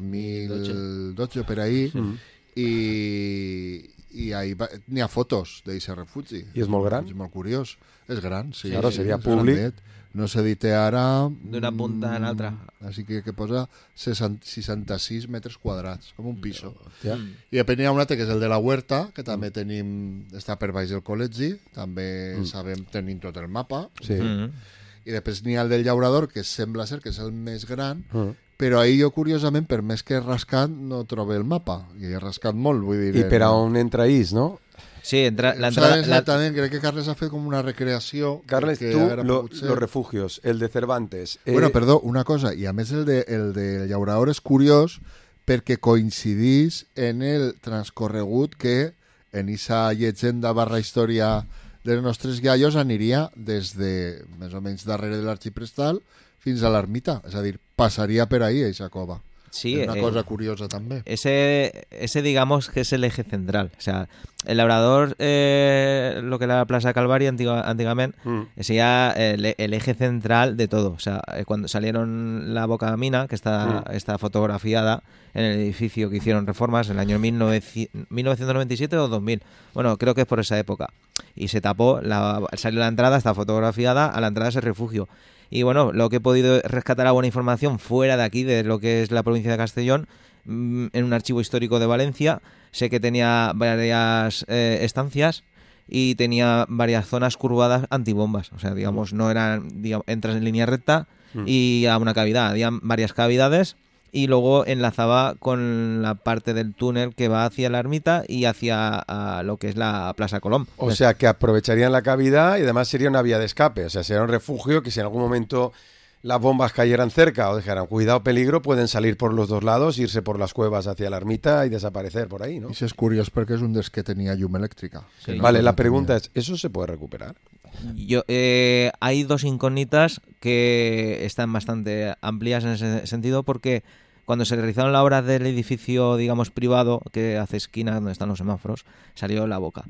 mil dotze per ahí, mm. i, i ahí va, n'hi ha fotos d'aquest refugi. I és molt gran? És molt curiós. És gran, sí. Claro, seria sí, públic. Grandet. No s'edita ara... D'una punta a l'altra. Així que, que posa seixanta-sis metres quadrats, com un piso. Ja. I després n'hi ha un altre que és el de la Huerta, que també tenim, està per baix del col·legi, també mm. sabem, tenim tot el mapa. Sí. Mm. I després n'hi ha el del Llaurador, que sembla ser que és el més gran, mm. però ahir jo, curiosament, per més que he rascat, no trobo el mapa. I he rascat molt, vull dir... I per a on entra is, no? Sí, entra, la entrada... entrada... Exactament, la... crec que Carles ha fet com una recreació. Carles, tú, lo, los refugios, el de Cervantes... Eh... Bueno, perdó, una cosa, i a més el de, el de Llaurador és curiós perquè coincidís en el transcorregut que en esa llegenda barra història dels nostres iaios aniria des de, més o menys, darrere de l'Arxiprestal fins a l'ermita. És a dir, passaria per ahí, eixa cova. Sí, és una eh, cosa curiosa també. Ese, ese digamos que es el eje central. O sea, el Labrador, eh, lo que era la Plaza Calvaria antigua, antiguamente, Mm. sería el, el eje central de todo. O sea, eh, cuando salieron la Boca Mina, que está, Mm. está fotografiada en el edificio que hicieron reformas en el año mil novecientos noventa y siete o dos mil. Bueno, creo que es por esa época. Y se tapó, la, salió la entrada, está fotografiada, a la entrada es el refugio. Y bueno, lo que he podido rescatar a buena información fuera de aquí, de lo que es la provincia de Castellón, mmm, en un archivo histórico de Valencia, sé que tenía varias eh, estancias y tenía varias zonas curvadas antibombas. O sea, digamos, no eran, digamos, entras en línea recta y a una cavidad. Había varias cavidades y luego enlazaba con la parte del túnel que va hacia la ermita y hacia a lo que es la Plaza Colón. O sea, que aprovecharían la cavidad y además sería una vía de escape. O sea, sería un refugio que si en algún momento las bombas cayeran cerca o dijeran cuidado, peligro, pueden salir por los dos lados, irse por las cuevas hacia la ermita y desaparecer por ahí, ¿no? I és curiós perquè és un dels que tenia llum elèctrica. Sí. Vale, la pregunta es, ¿eso se puede recuperar? Yo, eh, hay dos incógnitas que están bastante amplias en ese sentido porque cuando se realizaron las obras del edificio, digamos, privado que hace esquina donde están los semáforos, salió la boca.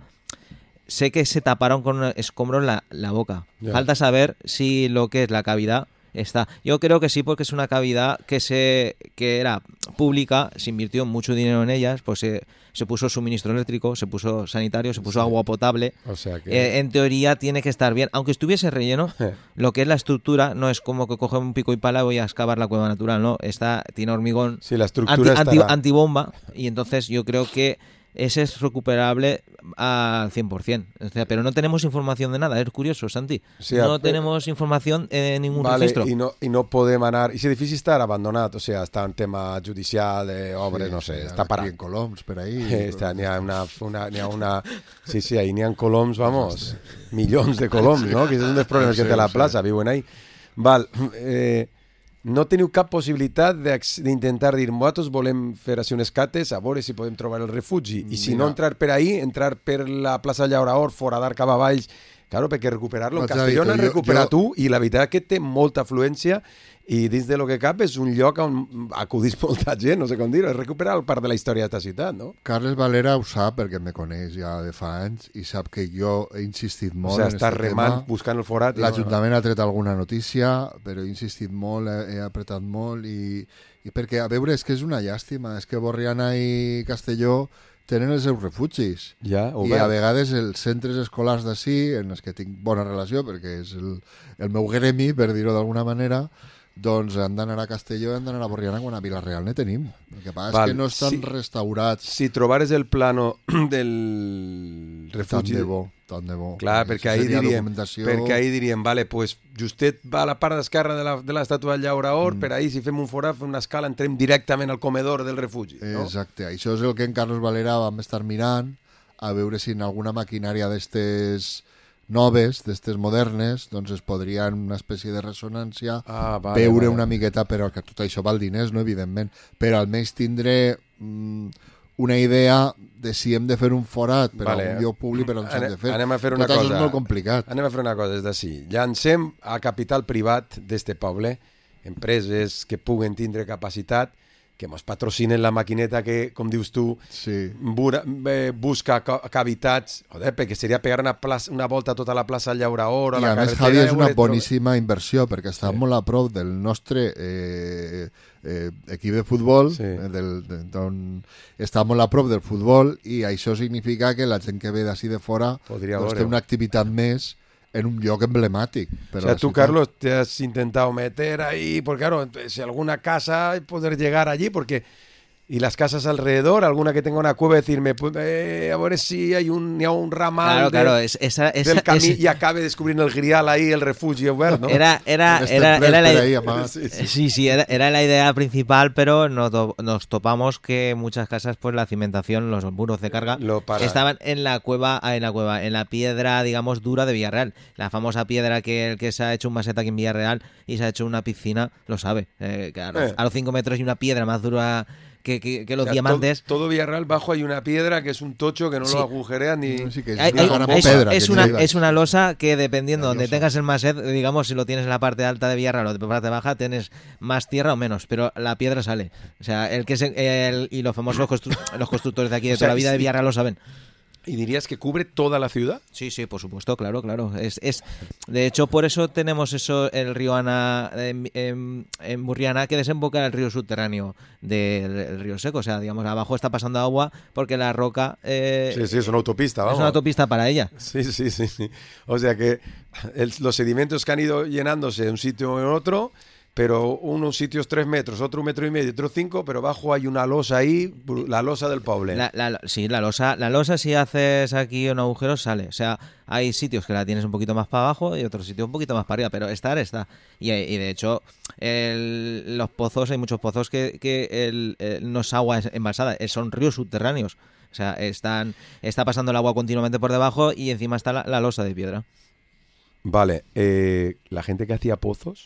Sé que se taparon con escombros la, la boca. Ya. Falta saber si lo que es la cavidad está. Yo creo que sí, porque es una cavidad que se que era pública, se invirtió mucho dinero en ellas, pues se, se puso suministro eléctrico, se puso sanitario, se puso Sí. agua potable. O sea que... Eh, en teoría tiene que estar bien. Aunque estuviese relleno, lo que es la estructura no es como que coge un pico y pala y voy a excavar la cueva natural, ¿no? Está, tiene hormigón Sí, la anti, estructura anti- estará... antibomba y entonces yo creo que ese es recuperable al cien por ciento. O sea, pero no tenemos información de nada. Es curioso, Santi. Sí, no a- tenemos información en ningún Vale, registro. i no, i no podem anar... I si l'edifici està abandonat, o sigui, està en tema judicial, de obres, no sé, està Aquí parat. en Coloms, per ahí. Eh, Està, n'hi ha una, una, n'hi ha una... Sí, sí, ahí n'hi ha coloms, vamos, milions de coloms, no? Que és un dels problemes No sé, que té la no sé. plaça, viuen ahí. Val, eh, no teniu cap possibilitat d'ac- d'intentar dir nosaltres volem fer així unes cates a veure si podem trobar el refugi i si Mira. no entrar per ahí, entrar per la plaça Llauraor, foradar cap avall. Claro, perquè recuperar-lo en No, Castelló Xavi, n'han jo- recuperat jo- tu i la veritat que té molta afluència i dins de lo que cap és un lloc on acudís molta gent, no sé com dir-ho, és recuperar el part de la història d'esta ciutat, no? Carles Valera ho sap perquè me coneix ja de fa anys i sap que jo he insistit O molt sigui, en està este remant, tema. buscant el forat. i no- L'Ajuntament ha tret alguna notícia, però he insistit molt, he, he apretat molt i, i perquè, a veure, és que és una llàstima, és que Borriana i Castelló tenen els seus refugis. Ja, I obert. a vegades els centres escolars d'ací, en els que tinc bona relació, perquè és el, el meu gremi, per dir-ho d'alguna manera, doncs han d'anar a Castelló i han d'anar a Borriana quan a Vila-real ne tenim. El que passa Val, és que no estan sí. restaurats Si trobares el plano del tant refugi... de bo, tant de bo. Clar, Això perquè ahir seria diríem, documentació- perquè ahir diríem, vale, pues justet va a la part d'esquerra de la- de l'estàtua del Llauraor, mm. per ahir si fem un forat, fem una escala, entrem directament al comedor del refugi, no? Exacte, això és el que en Carlos Valera vam estar mirant, a veure si en alguna maquinària d'estes noves, d'estes modernes, doncs es podrien una espècie de ressonància Ah, vale, veure vale. una miqueta, però que tot això val diners, no, evidentment, però almenys tindré mm, una idea de si hem de fer un forat per Vale. a un lloc públic, per on s'han Ane- de fer. anem a fer una tot això cosa. és molt complicat. Anem a fer una cosa des d'ací. Llancem a capital privat d'este poble, empreses que puguen tindre capacitat, que mos patrocinen la maquineta que, com dius tu, Sí. Bura, eh, busca ca- cavitats, joder, perquè seria pegar una, plaça, una volta a tota la plaça Llauraor, a I la a més, carretera... Javi, és i una veure- boníssima inversió perquè està Sí. molt a prop del nostre eh, eh, equip de futbol, Sí. eh, del, de, don, està molt a prop del futbol i això significa que la gent que ve d'ací de fora Podria doncs, veure. té una activitat més en un lloc emblemàtic. O Per sea, la tú, ciutat. Carlos, te has intentado meter ahí, porque claro, si alguna casa, poder llegar allí, porque... Y las casas alrededor, alguna que tenga una cueva, decirme, pues, eh, a ver si hay un, hi ha un ramal Claro, de- claro, es- esa, esa, del camí ese- y acabe descubriendo el grial ahí, el refugio, ¿no? era, era, Con este era, press era la, per ahí, amagat. Sí, sí. Sí, sí, era, era la idea principal, pero nos, to- nos topamos que muchas casas, pues la cimentación, los muros de carga, Lo para- estaban en la cueva, ah, en la cueva, en la piedra, digamos, dura de Villarreal. La famosa piedra que el que se ha hecho un maceta aquí en Villarreal y se ha hecho una piscina, lo sabe. Eh, que a, los, Eh. a los cinco metros y una piedra más dura que, que, que los O sea, diamantes. Todo, todo Villarreal bajo hay una piedra que es un tocho que no Sí. lo agujerean ni... Sí, que es Hay- una hay- gran es, pedra es que una, lleva. es una losa que dependiendo donde Maravillosa. tengas el maset, digamos, si lo tienes en la parte alta de Villarreal o de parte baja, tienes más tierra o menos, pero la piedra sale. O sea, el que es el, y los famosos constru- los constructores de aquí de O sea, toda la vida de sí. Villarreal lo saben. ¿Y dirías que cubre toda la ciudad? Sí, sí, por supuesto, claro, claro. Es, es, de hecho, por eso tenemos eso, el río Ana en, en, en Burriana, que desemboca en el río subterráneo del el río Seco. O sea, digamos, abajo está pasando agua porque la roca eh, Sí, sí, es una autopista, vamos. es una autopista para ella. Sí, sí, sí, sí. O sea que el- los sedimentos que han ido llenándose de un sitio en otro, pero unos sitios tres metros, otro un metro y medio, otro cinco, pero abajo hay una losa ahí, bru- la losa del Poble. La, la- sí, la losa, la losa si haces aquí un agujero sale. O sea, hay sitios que la tienes un poquito más para abajo y otros sitios un poquito más para arriba, pero estar está. Y, y de hecho, el- los pozos, hay muchos pozos que, que el- el- no es agua embalsada, es- son ríos subterráneos. O sea, están, está pasando el agua continuamente por debajo y encima está la, la losa de piedra. Vale, eh, la gente que hacía pozos.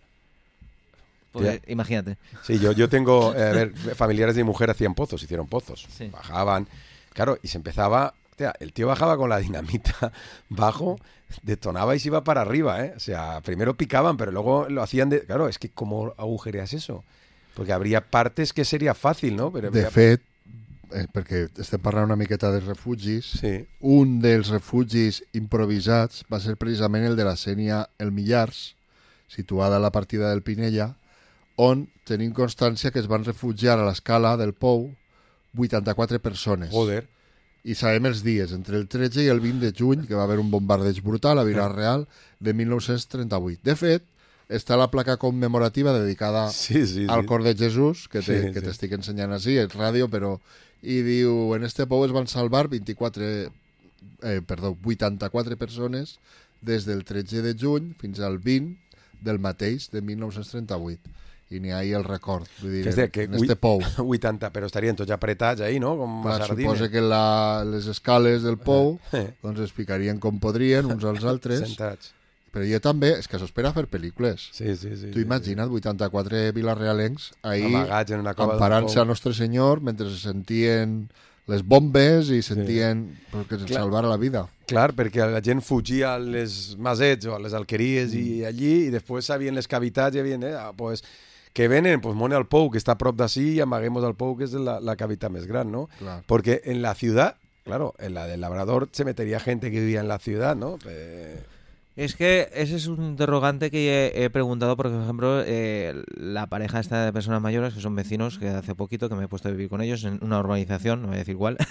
Pues, imagínate. Sí, yo, yo tengo, eh, a ver, familiares de mi mujer hacían pozos, hicieron pozos. Sí. Bajaban, claro, y se empezaba, tía, el tío bajaba con la dinamita bajo, detonaba y se iba para arriba, ¿eh? O sea, primero picaban, pero luego lo hacían de... Claro, es que ¿cómo agujereas eso? Porque habría partes que sería fàcil, no? Però De habría... fet, eh, perquè estem parlant una miqueta dels refugis, Sí. un dels refugis improvisats va ser precisament el de la Sénia El Millars, situada a la partida del Pinella, on tenim constància que es van refugiar a l'escala del Pou vuitanta-quatre persones. Joder. I sabem els dies, entre el tretze i el vint de juny, que va haver un bombardeig brutal a Vila-real de mil nou-cents trenta-vuit. De fet, està la placa commemorativa dedicada Sí, sí, sí. al cor de Jesús, que te- Sí, que sí. t'estic ensenyant així, és ràdio, però... I diu, en este pou es van salvar vint-i-quatre, eh, perdó, vuitanta-quatre persones des del tretze de juny fins al vint del mateix de mil nou-cents trenta-vuit. I n'hi ha ahí el record, vull dir, Que és de que en este pou. vuitanta, però estarien tots apretats ahí, no? Com a Clar, sardines. suposa que la, les escales del pou Eh. doncs es picarien com podrien uns als altres, Sentats. però jo també, és que s'ho espera fer pel·lícules. Sí, sí, sí. Tu imagina't vuitanta-quatre vilarealencs ahir Amagats en una cova d'un emparant-se pou. a Nostre Senyor mentre se sentien les bombes i sentien sí. que se'ls Clar. salvara la vida. Clar, perquè la gent fugia a les masets o a les alqueries mm. i allí, i després sabien les cavitats i havien, eh, ah, pues, que venen, pues mone al pou, que està a prop d'ací, i amaguemos al pou, que és la, la cavitat més gran, ¿no? Clar. Porque en la ciudad, claro, en la del Labrador se metería gente que vivía en la ciudad, ¿no? Eh, Es que ese es un interrogante que he, he preguntado, por ejemplo, eh, la pareja esta de personas mayores, que son vecinos, que hace poquito que me he puesto a vivir con ellos en una urbanización, no voy a decir cuál,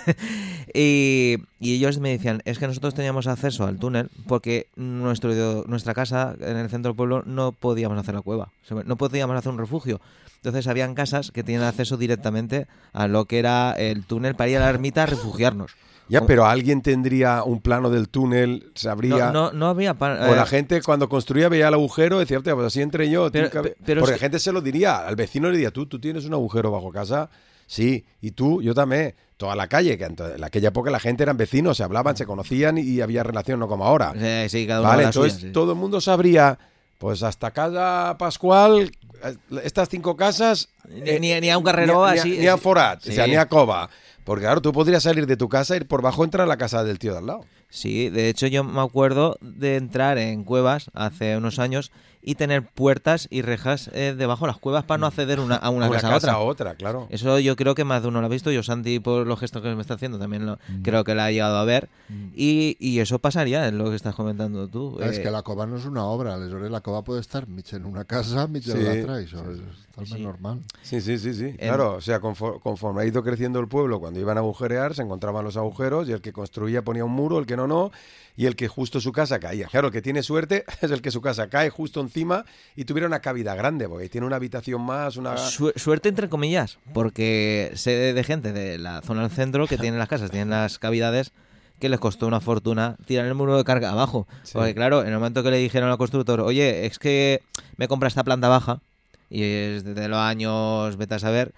y, y ellos me decían, es que nosotros teníamos acceso al túnel porque nuestro, nuestra casa en el centro del pueblo no podíamos hacer la cueva, no podíamos hacer un refugio. Entonces habían casas que tenían acceso directamente a lo que era el túnel para ir a la ermita a refugiarnos. ya, pero alguien tendría un plano del túnel, sabría... No, no, no había... pa- O la eh, gente cuando construía veía el agujero decía, hostia, pues así entre yo. Pero- tú cabe-". pero Porque es la gente se lo diría, al vecino le diría, tú, tú tienes un agujero bajo casa, sí, y tú, yo también, toda la calle, que entonces, en aquella época la gente eran vecinos, se hablaban, se conocían y había relación, no como ahora. eh, sí, cada uno Vale, la suya, entonces sí. todo el mundo sabría, pues hasta casa Pascual, eh, estas cinco casas... Ni- ni- ni a un carreró ni a- así, Ni a eh, Forat, sí. o sea, ni a Cova. Porque claro, tú podrías salir de tu casa, ir por bajo, entrar a la casa del tío de al lado. Sí, de hecho yo me acuerdo de entrar en cuevas hace unos años y tener puertas y rejas eh, debajo de las cuevas para no acceder una, a una, Una casa, casa a a otra. otra, claro. Eso yo creo que más de uno lo ha visto. Yo, Santi, por los gestos que me está haciendo, también lo, creo que la ha llegado a ver. Y, y eso pasaría, es lo que estás comentando tú. Clar, és Eh, que la cova no és una obra, aleshores la cova pot estar mig en una casa, mig en Sí, l'altra, i això sí, és totalment Sí. normal. Sí, sí, sí, sí. En- Claro, o sea, confo- conforme ha ido creciendo el pueblo, cuando iban a agujerear, se encontraban los agujeros y el que construía ponía un muro, el que no, no, y el que justo su casa caía. Claro, el que tiene suerte es el que su casa cae justo encima y tuviera una cavidad grande, porque tiene una habitación más, una... Su- suerte entre comillas, porque sé de, de gente de la zona del centro que tienen las casas, tienen las cavidades que les costó una fortuna tirar el muro de carga abajo. Sí. Porque claro, en el momento que le dijeron al constructor, oye, es que me compra esta planta baja, y es desde los años, vete a saber,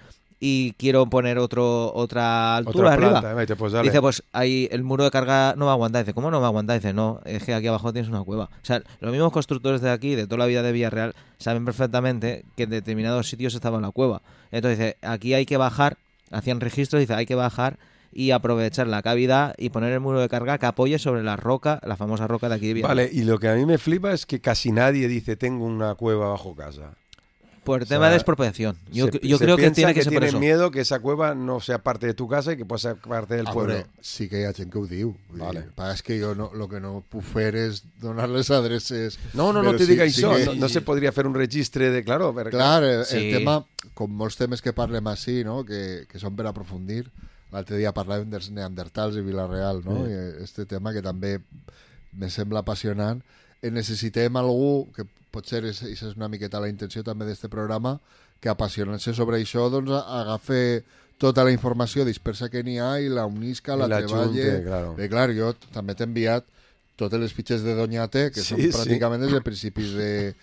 y quiero poner otro otra altura Otra arriba. planta, vete, pues dale. Dice, pues ahí el muro de carga no va a aguantar. Dice, ¿cómo no va a aguantar? Dice, no, es que aquí abajo tienes una cueva. O sea, los mismos constructores de aquí, de toda la vida de Villarreal, saben perfectamente que en determinados sitios estaba la cueva. Entonces dice, aquí hay que bajar, hacían registros, dice, hay que bajar y aprovechar la cavidad y poner el muro de carga que apoye sobre la roca, la famosa roca de aquí de Villarreal. Vale, y lo que a mí me flipa es que casi nadie dice tengo una cueva bajo casa. Por el O tema sea, de expropiación. Yo, se, yo se creo que piensa tiene que, que ser por tienen eso. miedo que esa cueva no sea parte de tu casa y que pueda ser parte del A pueblo. veure, sí que hi ha gent que ho diu. Vull Vale. dir, el que passa és que jo no, lo que no puc fer és donar-les adreces. No, no, no Però te sí- diga sí això. que- No, no se podria fer un registre de... Claro, perquè... Clar, el, Sí. el tema, com molts temes que parlem així, no? que, que són per aprofundir, l'altre dia parlàvem dels neandertals i Vila-real, no? Sí. I este tema que també me sembla apassionant. Eh, necessitem algú, que potser és, és una miqueta la intenció també d'este programa, que apassionant-se sobre això, doncs a- agafe tota la informació dispersa que n'hi ha i la unisca, la, I la treballe. junte, claro. Bé, clar, jo també t'he enviat totes les fitxes de Doñate, que Sí, són sí. pràcticament des de principis de,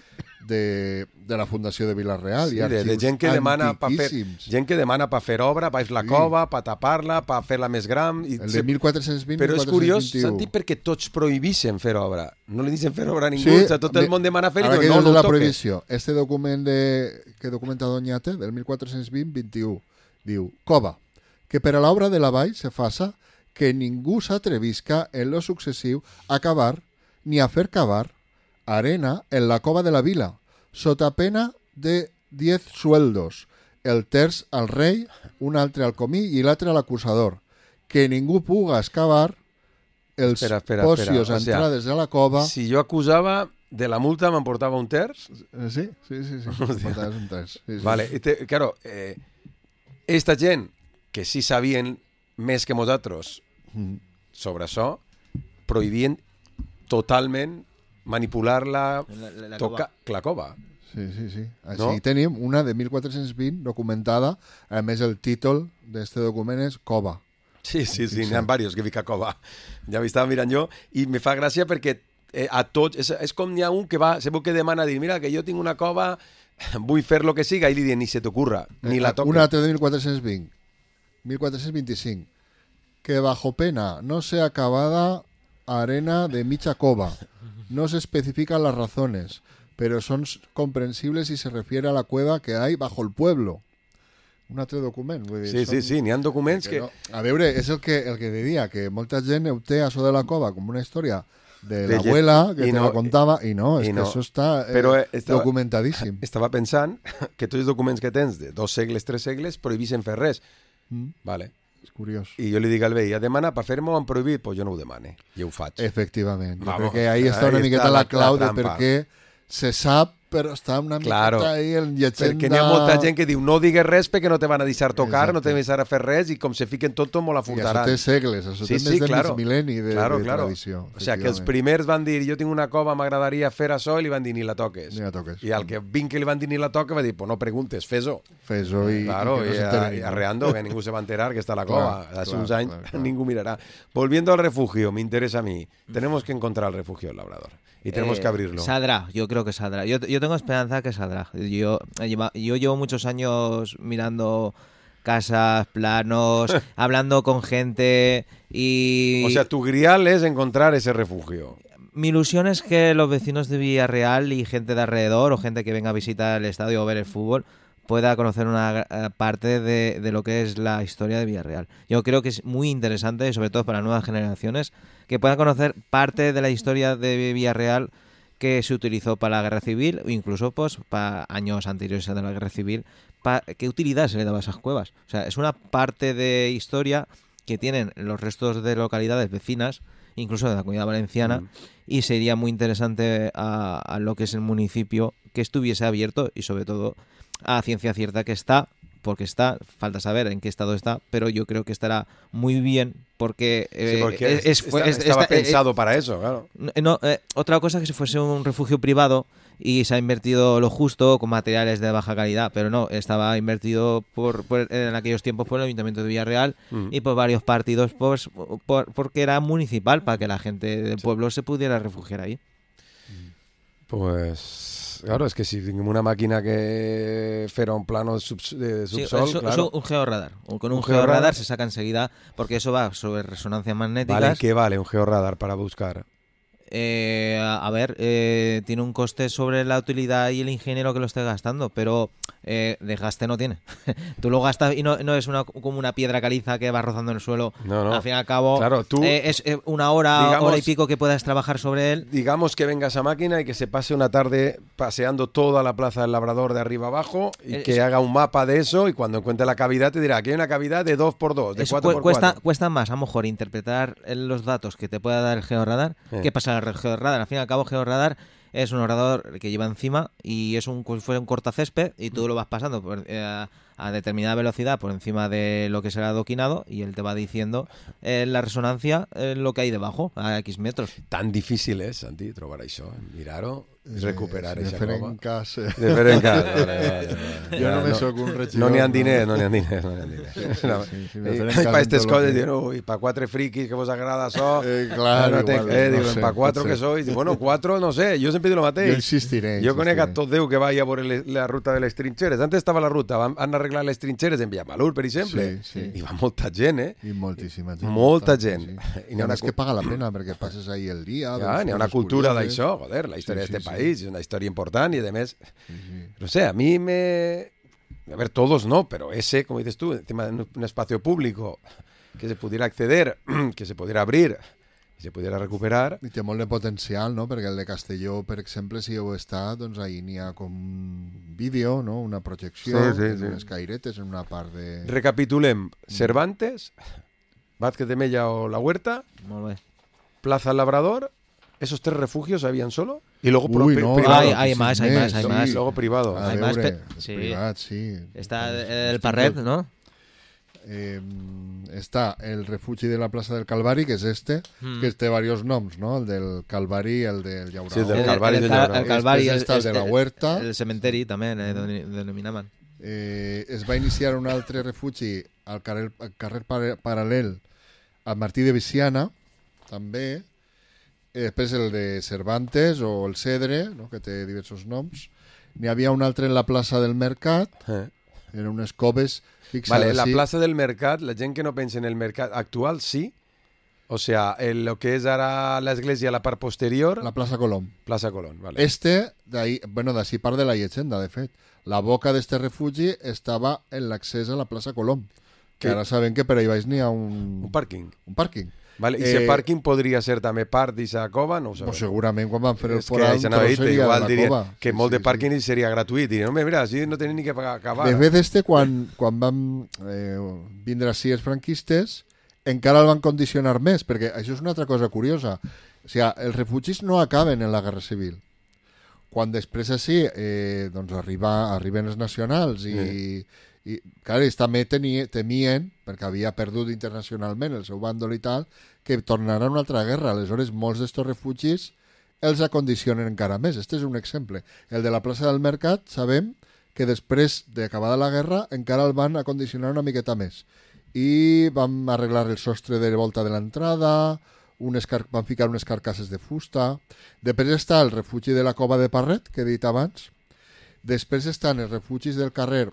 de, de la fundació de Vila-real. Sí, i de, de arxius gent que demana pa fer, antiquíssims. gent que demana per fer obra, per la Sí. cova, per tapar-la, per fer-la més gran... I El de mil quatre-cents vint Però és curiós, mil quatre-cents vint u. Santi, perquè tots prohibissen fer obra. No li dicen fer obra a ningú, Sí, o sea, tot el me- món demana fer i Ara diu, que no, dius no de ho la toques. prohibició, este document de, que documenta Doñate, del mil quatre-cents vint vint u, diu, cova, que per a l'obra de la vall se faça que ningú s'atrevisca en lo successiu a cavar ni a fer cavar arena en la cova de la vila, sota pena de diez sueldos, el terç al rei, un altre al comí i l'altre a l'acusador, que ningú puga excavar els Espera, espera, pocios espera, o sea, entrades de la cova. Si jo acusava de la multa m'emportava un terç, Eh, Sí, sí, sí, sí. Portaves un tres. Sí, sí. vale, i te, claro, eh, esta gent que sí sabien més que nosaltres Mm. sobre això, prohibien totalment manipular-la, La- la- la tocar la cova. Sí, sí, sí. Així No? tenim una de mil quatre-cents vint documentada. A més, el títol d'este document és Cova. Sí, sí, sí, Sí. n'hi ha diversos que fica cova. Ja m'estava mirant jo i me fa gràcia perquè eh, a tots, és, és com n'hi ha un que va, segur que demana dir, mira, que jo tinc una cova, vull fer lo que siga, i li diuen, ni se t'ocurra, ni la toques. Un altre de mil quatre-cents vint. mil quatre-cents vint-i-cinc. Que bajo pena no sea acabada arena de micha cova. No se especifican las razones, pero son comprensibles si se refiere a la cueva que hay bajo el pueblo. Un altre document. Vull dir, Sí, sí, són- sí, n'hi ha documents que... no. A veure, és el que, el que diria, que molta gent ho té això de la cova com una història de De l'abuela, llet- que i te no- la contava, i no, és i que no. això està eh, Però, eh, estava- documentadíssim. Estava pensant que tots els documents que tens de dos segles, tres segles, prohibissin fer res. Mm, Vale. és curiós. I jo li dic al veí, ja demana per fer-m'ho han prohibit? Pues jo no ho demane, i ho faig. Efectivament. Jo Vamos, crec que ahí està una ahí miqueta està la la- clau la de per trampa. què se sap, però està una Claro. miqueta ahí el llegenda... Perquè n'hi ha molta gent que diu no digues res perquè no te van a deixar tocar, Exacte. no te van a deixar fer res i com se fiquen tot, tot molt la I això furtaran. té segles, això té més de mig mil·lenni de, claro, de claro. tradició. O sea, que els efectivament. primers van dir jo tinc una cova, m'agradaria fer això i li van dir ni la toques. Ni la toques. I al que vinc que li van dir ni la toca va dir pues no preguntes, fes-ho. Fes-ho i, Claro, i y, que no a- s'enteri y ningú. arreando que ningún se va a enterar que está la Claro, cova. Hace claro, unos años claro, claro. ningún mirará. Volviendo al refugio, me interesa a mí. Tenemos que encontrar el refugio del Labrador y tenemos Eh, que abrirlo. Saldrá, yo creo que saldrá. Yo, yo tengo esperanza que saldrá. Yo, lleva- yo llevo muchos años mirando casas, planos, hablando con gente y... O sea, tu grial es encontrar ese refugio. Mi ilusión es que los vecinos de Villarreal y gente de alrededor o gente que venga a visitar el estadio o ver el fútbol pueda conocer una eh, parte de, de lo que es la historia de Villarreal. Yo creo que es muy interesante, sobre todo para nuevas generaciones, que puedan conocer parte de la historia de Villarreal que se utilizó para la guerra civil o incluso pues para años anteriores a la guerra civil, pa, qué utilidad se le daba a esas cuevas. O sea, es una parte de historia que tienen los restos de localidades vecinas, incluso de la Comunidad Valenciana, Mm. y sería muy interesante a, a lo que es el municipio que estuviese abierto y sobre todo a ciencia cierta que está, porque está, falta saber en qué estado está, pero yo creo que estará muy bien porque, eh, Sí, porque es, es- está- es- estaba está- eh, pensado para eso, claro. no, no, eh, otra cosa es que si fuese un refugio privado y se ha invertido lo justo con materiales de baja calidad, pero no, estaba invertido por, por- en aquellos tiempos por el Ayuntamiento de Villarreal Mm. y por varios partidos, pues, por- porque era municipal para que la gente del pueblo se pudiera refugiar ahí. Pues claro, es que si tengo una máquina que fuera un plano de, sub, de subsol, sí, eso, claro. Eso un georradar. Con un, Un georradar, georradar se saca enseguida, porque eso va sobre resonancias magnéticas. Vale, ¿qué vale un georradar para buscar? Eh, a, a ver, eh, tiene un coste sobre la utilidad y el ingeniero que lo esté gastando, pero eh, desgaste no tiene. Tú lo gastas y no, no es una, como una piedra caliza que va rozando en el suelo. No, no. Al fin y al cabo, Claro, tú, eh, es eh, una hora, digamos, hora y pico que puedas trabajar sobre él. Digamos que venga esa máquina y que se pase una tarde paseando toda la plaza del Labrador de arriba abajo y Es- que haga un mapa de eso y cuando encuentre la cavidad te dirá, aquí hay una cavidad de dos por dos, de Eso cuatro cu- por cuesta, cuatro. cuesta más, a lo mejor, interpretar el- los datos que te pueda dar el georradar. Eh. ¿Qué pasa en el georradar? Al fin y al cabo, georradar es un orador que lleva encima y es un, como si fuera un cortacésped y tú lo vas pasando por, eh, a, a determinada velocidad por encima de lo que será adoquinado y él te va diciendo eh, la resonancia, eh, lo que hay debajo, a X metros. Tan difícil és, Santi, trobar això, mirar-ho i recuperar Eh, de aquesta fer cova. en cas. eh. De fer en cas. Vale, vale, vale. Jo només sóc un regidor. No n'hi ha no? diners, no n'hi ha diners, no n'hi ha diners. Sí, No. sí, sí, me I, feren i cas per en aquestes tot lo coses que- diuen, uy, para quatre friquis que vos agrada això, Eh, clar, no tenc, igual, eh, no diuen, sé, para cuatro potser. que sois, I, bueno, cuatro, no sé, jo sempre dic el mateix. Jo insistiré, Jo conec a insistiré. tot Déu que vaya por el, la ruta de les trinxeres. Antes estava la ruta, van, han arreglat les trinxeres en Villamalur, per exemple, Sí, sí. i va molta gent, eh? I moltíssima gent. Molta Sí, gent. sí. I I n'hi ha a una més cu- que paga la pena perquè passes ahí el dia. Ja, veus n'hi ha una coses cultura curioses. d'això, joder, la història Sí, d'este sí, sí. país és una història important i, a més, Sí, sí. no sé, a mí me... A ver, todos no, pero ese, como dices tú, encima de un espacio público que se pudiera acceder, que se pudiera abrir i se pudiera recuperar. I té molt de potencial, no? Perquè el de Castelló, per exemple, si heu estat, doncs ahí n'hi ha com un vídeo, no? Una projecció, Sí, sí, en sí. unes cairetes, en una part de... Recapitulem, Cervantes, Vázquez de Mella o La Huerta, Molt bé. Plaza Labrador, esos tres refugios habían solo, y luego Uy, pri- no, privado. Hay- hay más, hay más, hay sí. más. Luego privado. A Hay más veure, pe- sí. privat, sí. Está Doncs, el estic Parret, tot- ¿no? Eh, està el refugi de la plaça del Calvari, que és este, Mm. que té diversos noms, no? El del Calvari, el del Llaurao. Sí, el del El- Calvari el, de el, Llaurao. el Calvari, Després el, està el de la Huerta. el cementeri també, eh, deni- denominaven. Eh, es va iniciar un altre refugi al carrer, al carrer pare- paral·lel al Martí de Viciana, també. Eh, després el de Cervantes o el Cedre, no? Que té diversos noms. N'hi havia un altre en la plaça del Mercat, Eh. eren unes coves fixades Vale, la així. plaza del Mercat, la gent que no pensa en el mercat actual, sí. O sea, en lo que és ara l'església, la part posterior, La plaça Colom. plaça Colón. Vale. Este, d'ahí, bueno, d'ací part de la llegenda, de fet. La boca d'este refugi estava en l'accés a la plaça Colom. Que Que- ara sabem que per ahí baix n'hi ha un, Un pàrquing. un pàrquing. Vale, i Eh, ese pàrquing podria ser també part d'aquesta cova? No ho sabem. Pues segurament quan van fer el És que foral això anava a un dir, tros seria igual de la diria cova. que Sí, molt sí, de pàrquing seria gratuït. Diria, home, mira, així no tenen ni que pagar acabar. De fet, este, quan, quan van eh, vindre així els franquistes, encara el van condicionar més, perquè això és una altra cosa curiosa. O sigui, els refugis no acaben en la Guerra Civil. Quan després així eh, doncs arriba, arriben els nacionals i, Sí. i clar, ells també tenia, temien, perquè havia perdut internacionalment el seu bàndol i tal, que tornarà una altra guerra. Aleshores, molts d'estos refugis els acondicionen encara més. Este és un exemple. El de la plaça del Mercat, sabem que després d'acabada la guerra encara el van acondicionar una miqueta més. I van arreglar el sostre de volta de l'entrada, unes car van ficar unes carcasses de fusta. Després està el refugi de la Cova de Parret, que he dit abans. Després estan els refugis del carrer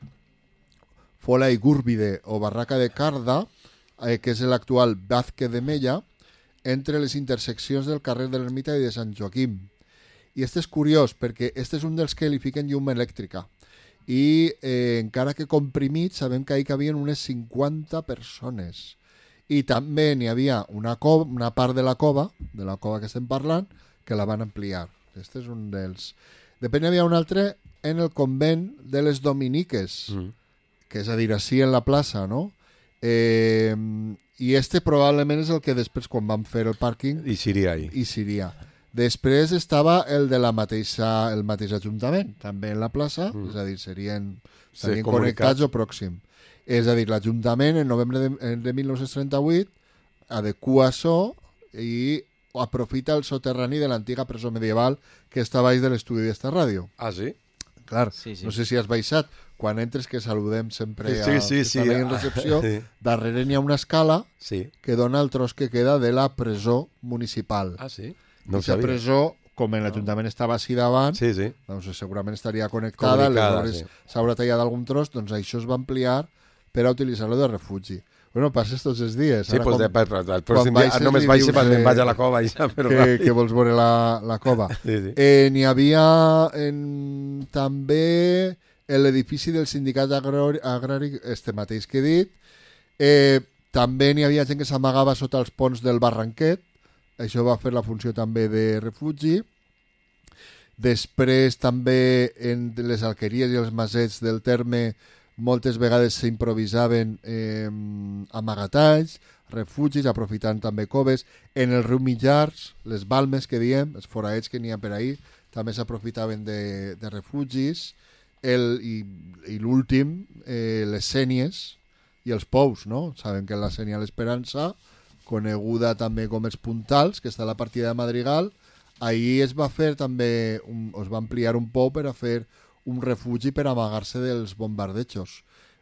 Fola i Gúrbide o Barraca de Carda, eh, que és l'actual Vázquez de Mella, entre les interseccions del carrer de l'Ermita i de Sant Joaquim. I este és curiós, perquè este és un dels que li fiquen llum elèctrica. I eh, encara que comprimit, sabem que hi cabien unes cinquanta persones. I també n'hi havia una, cova, una part de la cova, de la cova que estem parlant, que la van ampliar. Este és un dels... Després n'hi havia un altre en el convent de les Dominiques, Mm. que és a dir, així en la plaça, no? Eh, I este probablement és el que després, quan van fer el pàrquing, I seria ahí. hi seria. Després estava el de la mateixa, el mateix Ajuntament, també en la plaça, Mm. és a dir, serien, Sí, serien comunicats. connectats o pròxim. És a dir, l'Ajuntament en novembre de, de mil nou-cents trenta-vuit adequa això i aprofita el soterrani de l'antiga presó medieval que està baix de l'estudi d'esta ràdio. Ah, sí? Clar, Sí, sí. no sé si has baixat, quan entres que saludem sempre Sí, a, sí, que sí. estan ahí en recepció, Sí. darrere n'hi ha una escala Sí. que dona el tros que queda de la presó municipal. Ah, sí? No ho Aquesta sabia. presó, com en l'Ajuntament estava així davant, Sí, sí. doncs segurament estaria connectada, Comunicada, aleshores sí. s'haurà tallat algun tros, doncs això es va ampliar per a utilitzar-lo de refugi. Bueno, passes tots els dies. Sí, Ara, pues quan- de, per, per, el pròxim quan dia baixes només li baixi dius, perquè eh, me'n vaig a la cova i ja, però que, que vols veure la, la cova. Sí, sí. Eh, n'hi havia en, també l'edifici del sindicat agrari, agrari, este mateix que he dit. Eh, també n'hi havia gent que s'amagava sota els ponts del Barranquet. Això va fer la funció també de refugi. Després també en les alqueries i els masets del terme moltes vegades s'improvisaven eh, amagatalls, refugis, aprofitant també coves. En el riu Millars, les balmes que diem, els foraets que n'hi ha per ahir, també s'aprofitaven de, de refugis. El, I i l'últim, eh, les sénies i els pous, no? Sabem que la sénia l'Esperança, coneguda també com els puntals, que està a la partida de Madrigal, ahir es va fer també, un, es va ampliar un pou per a fer un refugi per amagar-se dels bombardejos.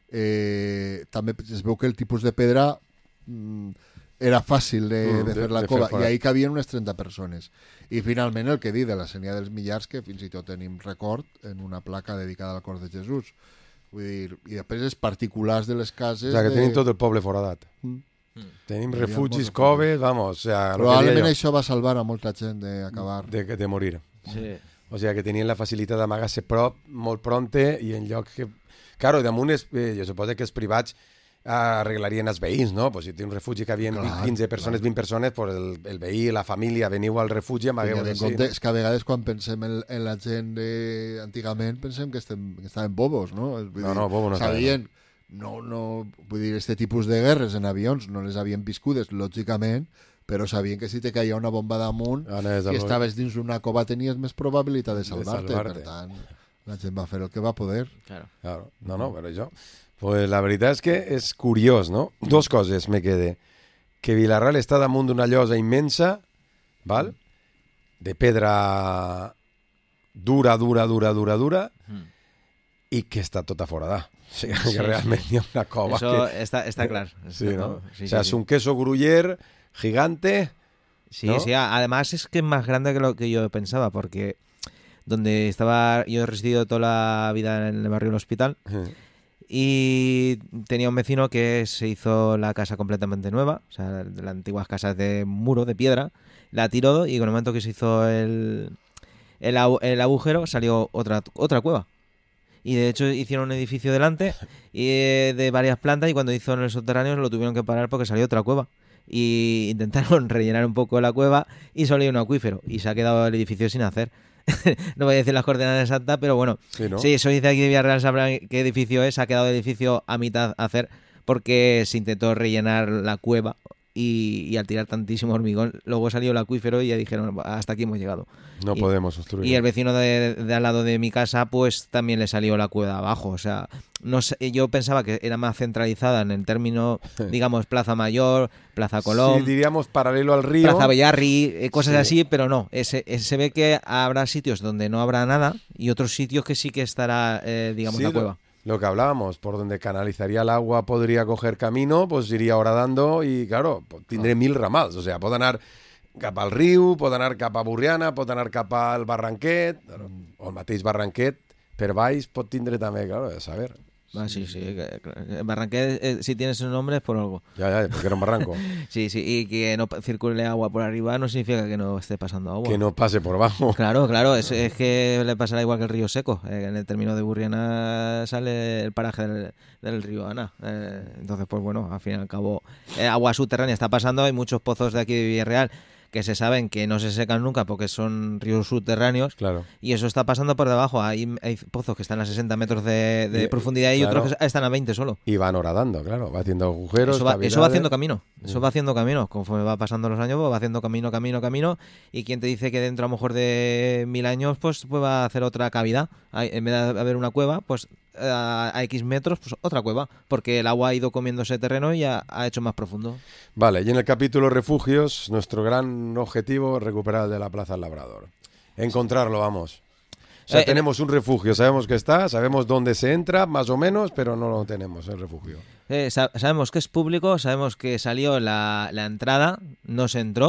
Eh, també es veu que el tipus de pedra mm, era fàcil de, Mm, de de- fer la de fer cova, fora. i ahir cabien unes trenta persones. I finalment el que he dit de la Sénia dels Millars, que fins i tot tenim record en una placa dedicada al cor de Jesús. Vull dir, i després els particulars de les O cases... sea, que de... tenim tot el poble foradat. Mm. Tenim Hi havia refugis, molts coves, vamos, o sea, lo que Probablement deia jo, això va salvar a molta gent d'acabar. de, de morir. Sí. O sea, que tenien la facilitat d'amagar-se prop, molt pronte, i en lloc que... Claro, damunt, és, eh, jo suposo que els privats arreglarien els veïns, no? Pues si té un refugi que havia Clar, quinze persones, clar. vint persones, pues el, el veí, la família, veniu al refugi, amagueu Tenint en així. compte, és que a vegades quan pensem en, en la gent de... antigament pensem que, estem, que estaven bobos, no? Vull No, dir, no, bobo no estaven, sabien, no, no, vull dir, este tipus de guerres en avions no les havien viscudes, lògicament, però sabien que si te caia una bomba damunt Ah, no, és i el- estaves dins d'una cova tenies més probabilitat de salvar-te, salvar-te. per tant, la gent va fer el que va poder. Claro. Claro. No, no, però això... Pues la veritat és que és curiós, no? Dos coses me quede. Que Vilarral està damunt d'una llosa immensa, val? De pedra dura, dura, dura, dura, dura, Mm. i que està tota forada. O sigui, Sí, que realment hi ha una cova Eso que... está, está claro. Sí, Está ¿no? claro. Sí, o sea, sí, es sí. un queso gruyer gigante. Sí, ¿no? sí, a- además es que es más grande que lo que yo pensaba, porque donde estaba, yo he residido toda la vida en el barrio del Hospital y tenía un vecino que se hizo la casa completamente nueva, o sea, de las antiguas casas de muro, de piedra, la tiró y con el momento que se hizo el, el, agu- el agujero salió otra, otra cueva. Y de hecho hicieron un edificio delante y, eh, de varias plantas, y cuando hizo en el subterráneo lo tuvieron que parar porque salió otra cueva. Y intentaron rellenar un poco la cueva y solo hay un acuífero y se ha quedado el edificio sin hacer. No voy a decir las coordenadas exactas, pero bueno, Sí, ¿no? sí, soy de aquí de Villarreal, sabrán qué edificio es. Ha quedado el edificio a mitad a hacer porque se intentó rellenar la cueva y, y al tirar tantísimo hormigón, luego salió el acuífero y ya dijeron, hasta aquí hemos llegado. No y- podemos construir. Y el vecino de, de al lado de mi casa, pues también le salió la cueva abajo. O sea, no sé, yo pensaba que era más centralizada en el término, digamos, Plaza Mayor, Plaza Colón, Sí, diríamos paralelo al río. Plaza Bellarri, eh, cosas Sí. así, pero no. Ese, ese- se ve que habrá sitios donde no habrá nada y otros sitios que sí que estará, eh, digamos, Sí, la lo- cueva. Lo que hablábamos, por donde canalizaría el agua podría coger camino, pues iría horadando y, claro, pues, tindré mil ramals. O sea, pot anar cap al riu, pot anar cap a Burriana, pot anar cap al Barranquet, o el mateix Barranquet, per baix pot tindre també, claro, a saber. Ah, sí, sí. que- que- Barranquet, eh, si tiene su nombre es por algo. Ya, ya, porque era un barranco. Sí, sí. Y que no pa- circule agua por arriba no significa que no esté pasando agua. Que no pase por abajo. Claro, claro, es, es que le pasará igual que el río Seco. Eh, en el término de Burriana sale el paraje del, del río Ana. Eh, entonces, pues bueno, al fin y al cabo, eh, agua subterránea está pasando. Hay muchos pozos de aquí de Villarreal que se saben que no se secan nunca porque son ríos subterráneos. Claro. Y eso está pasando por debajo. Hay, hay pozos que están a sesenta metros de, de Y- profundidad y claro. otros que están a veinte solo. Y van horadando, claro, va haciendo agujeros. Eso va, eso va cavidades. haciendo camino, eso va haciendo camino, conforme va pasando los años, pues va haciendo camino, camino, camino, y quien te dice que dentro a lo mejor de mil años pues, pues va a hacer otra cavidad. Hay- en vez de haber una cueva, pues a, a X metros, pues otra cueva, porque el agua ha ido comiendo ese terreno y ha, ha hecho más profundo. Vale, y en el capítulo refugios, nuestro gran objetivo es recuperar el de la Plaza del Labrador. Encontrarlo, vamos. O sea, Eh, tenemos un refugio, sabemos que está, sabemos dónde se entra, más o menos, pero no lo tenemos, el refugio. Eh, sa- sabemos que es público, sabemos que salió la, la entrada, no se entró,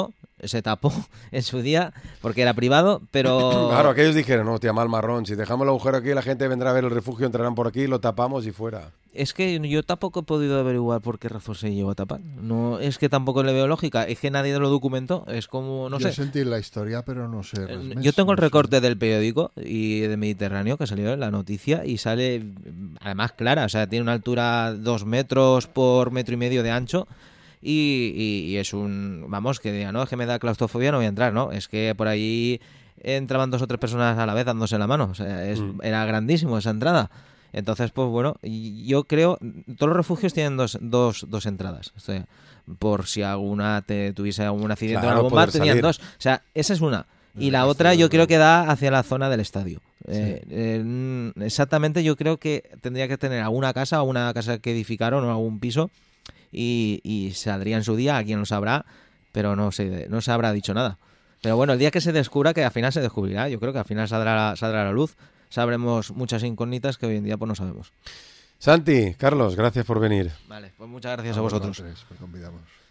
se tapó en su día porque era privado, pero... Claro, aquellos dijeron, no, tía, mal marrón, si dejamos el agujero aquí, la gente vendrá a ver el refugio, entrarán por aquí, lo tapamos y fuera. Es que yo tampoco he podido averiguar por qué razón se llegó a tapar. No, es que tampoco le veo lógica. Es que nadie lo documentó. Es como, no yo sé. sentí la historia, pero no sé. Eh, Mes, yo tengo el no sé. recorte del periódico y de Mediterráneo que salió en la noticia y sale, además, clara. O sea, tiene una altura dos metros por metro y medio de ancho. Y, y, y es un... Vamos, que diga, no, es que me da claustrofobia, no voy a entrar, ¿no? Es que por ahí entraban dos o tres personas a la vez dándose la mano. O sea, es, mm. era grandísimo esa entrada. Entonces, pues bueno, yo creo, todos los refugios tienen dos, dos, dos entradas. O sea, por si alguna te tuviese algún accidente claro, o algún bar, tenían salir. dos. O sea, esa es una. Y El la resto otra de- yo creo que da hacia la zona del estadio. Sí. Eh, eh, exactamente, yo creo que tendría que tener alguna casa o una casa que edificaron o algún piso y, y saldría en su día, a quien lo sabrá, pero no se, no se habrá dicho nada. Pero bueno, el día que se descubra, que al final se descubrirá, yo creo que al final saldrá, saldrá a la luz. Sabremos muchas incógnitas que hoy en día pues no sabemos. Santi, Carlos, gracias por venir. Vale, pues muchas gracias a vosotros. vosaltres, per convidar-nos.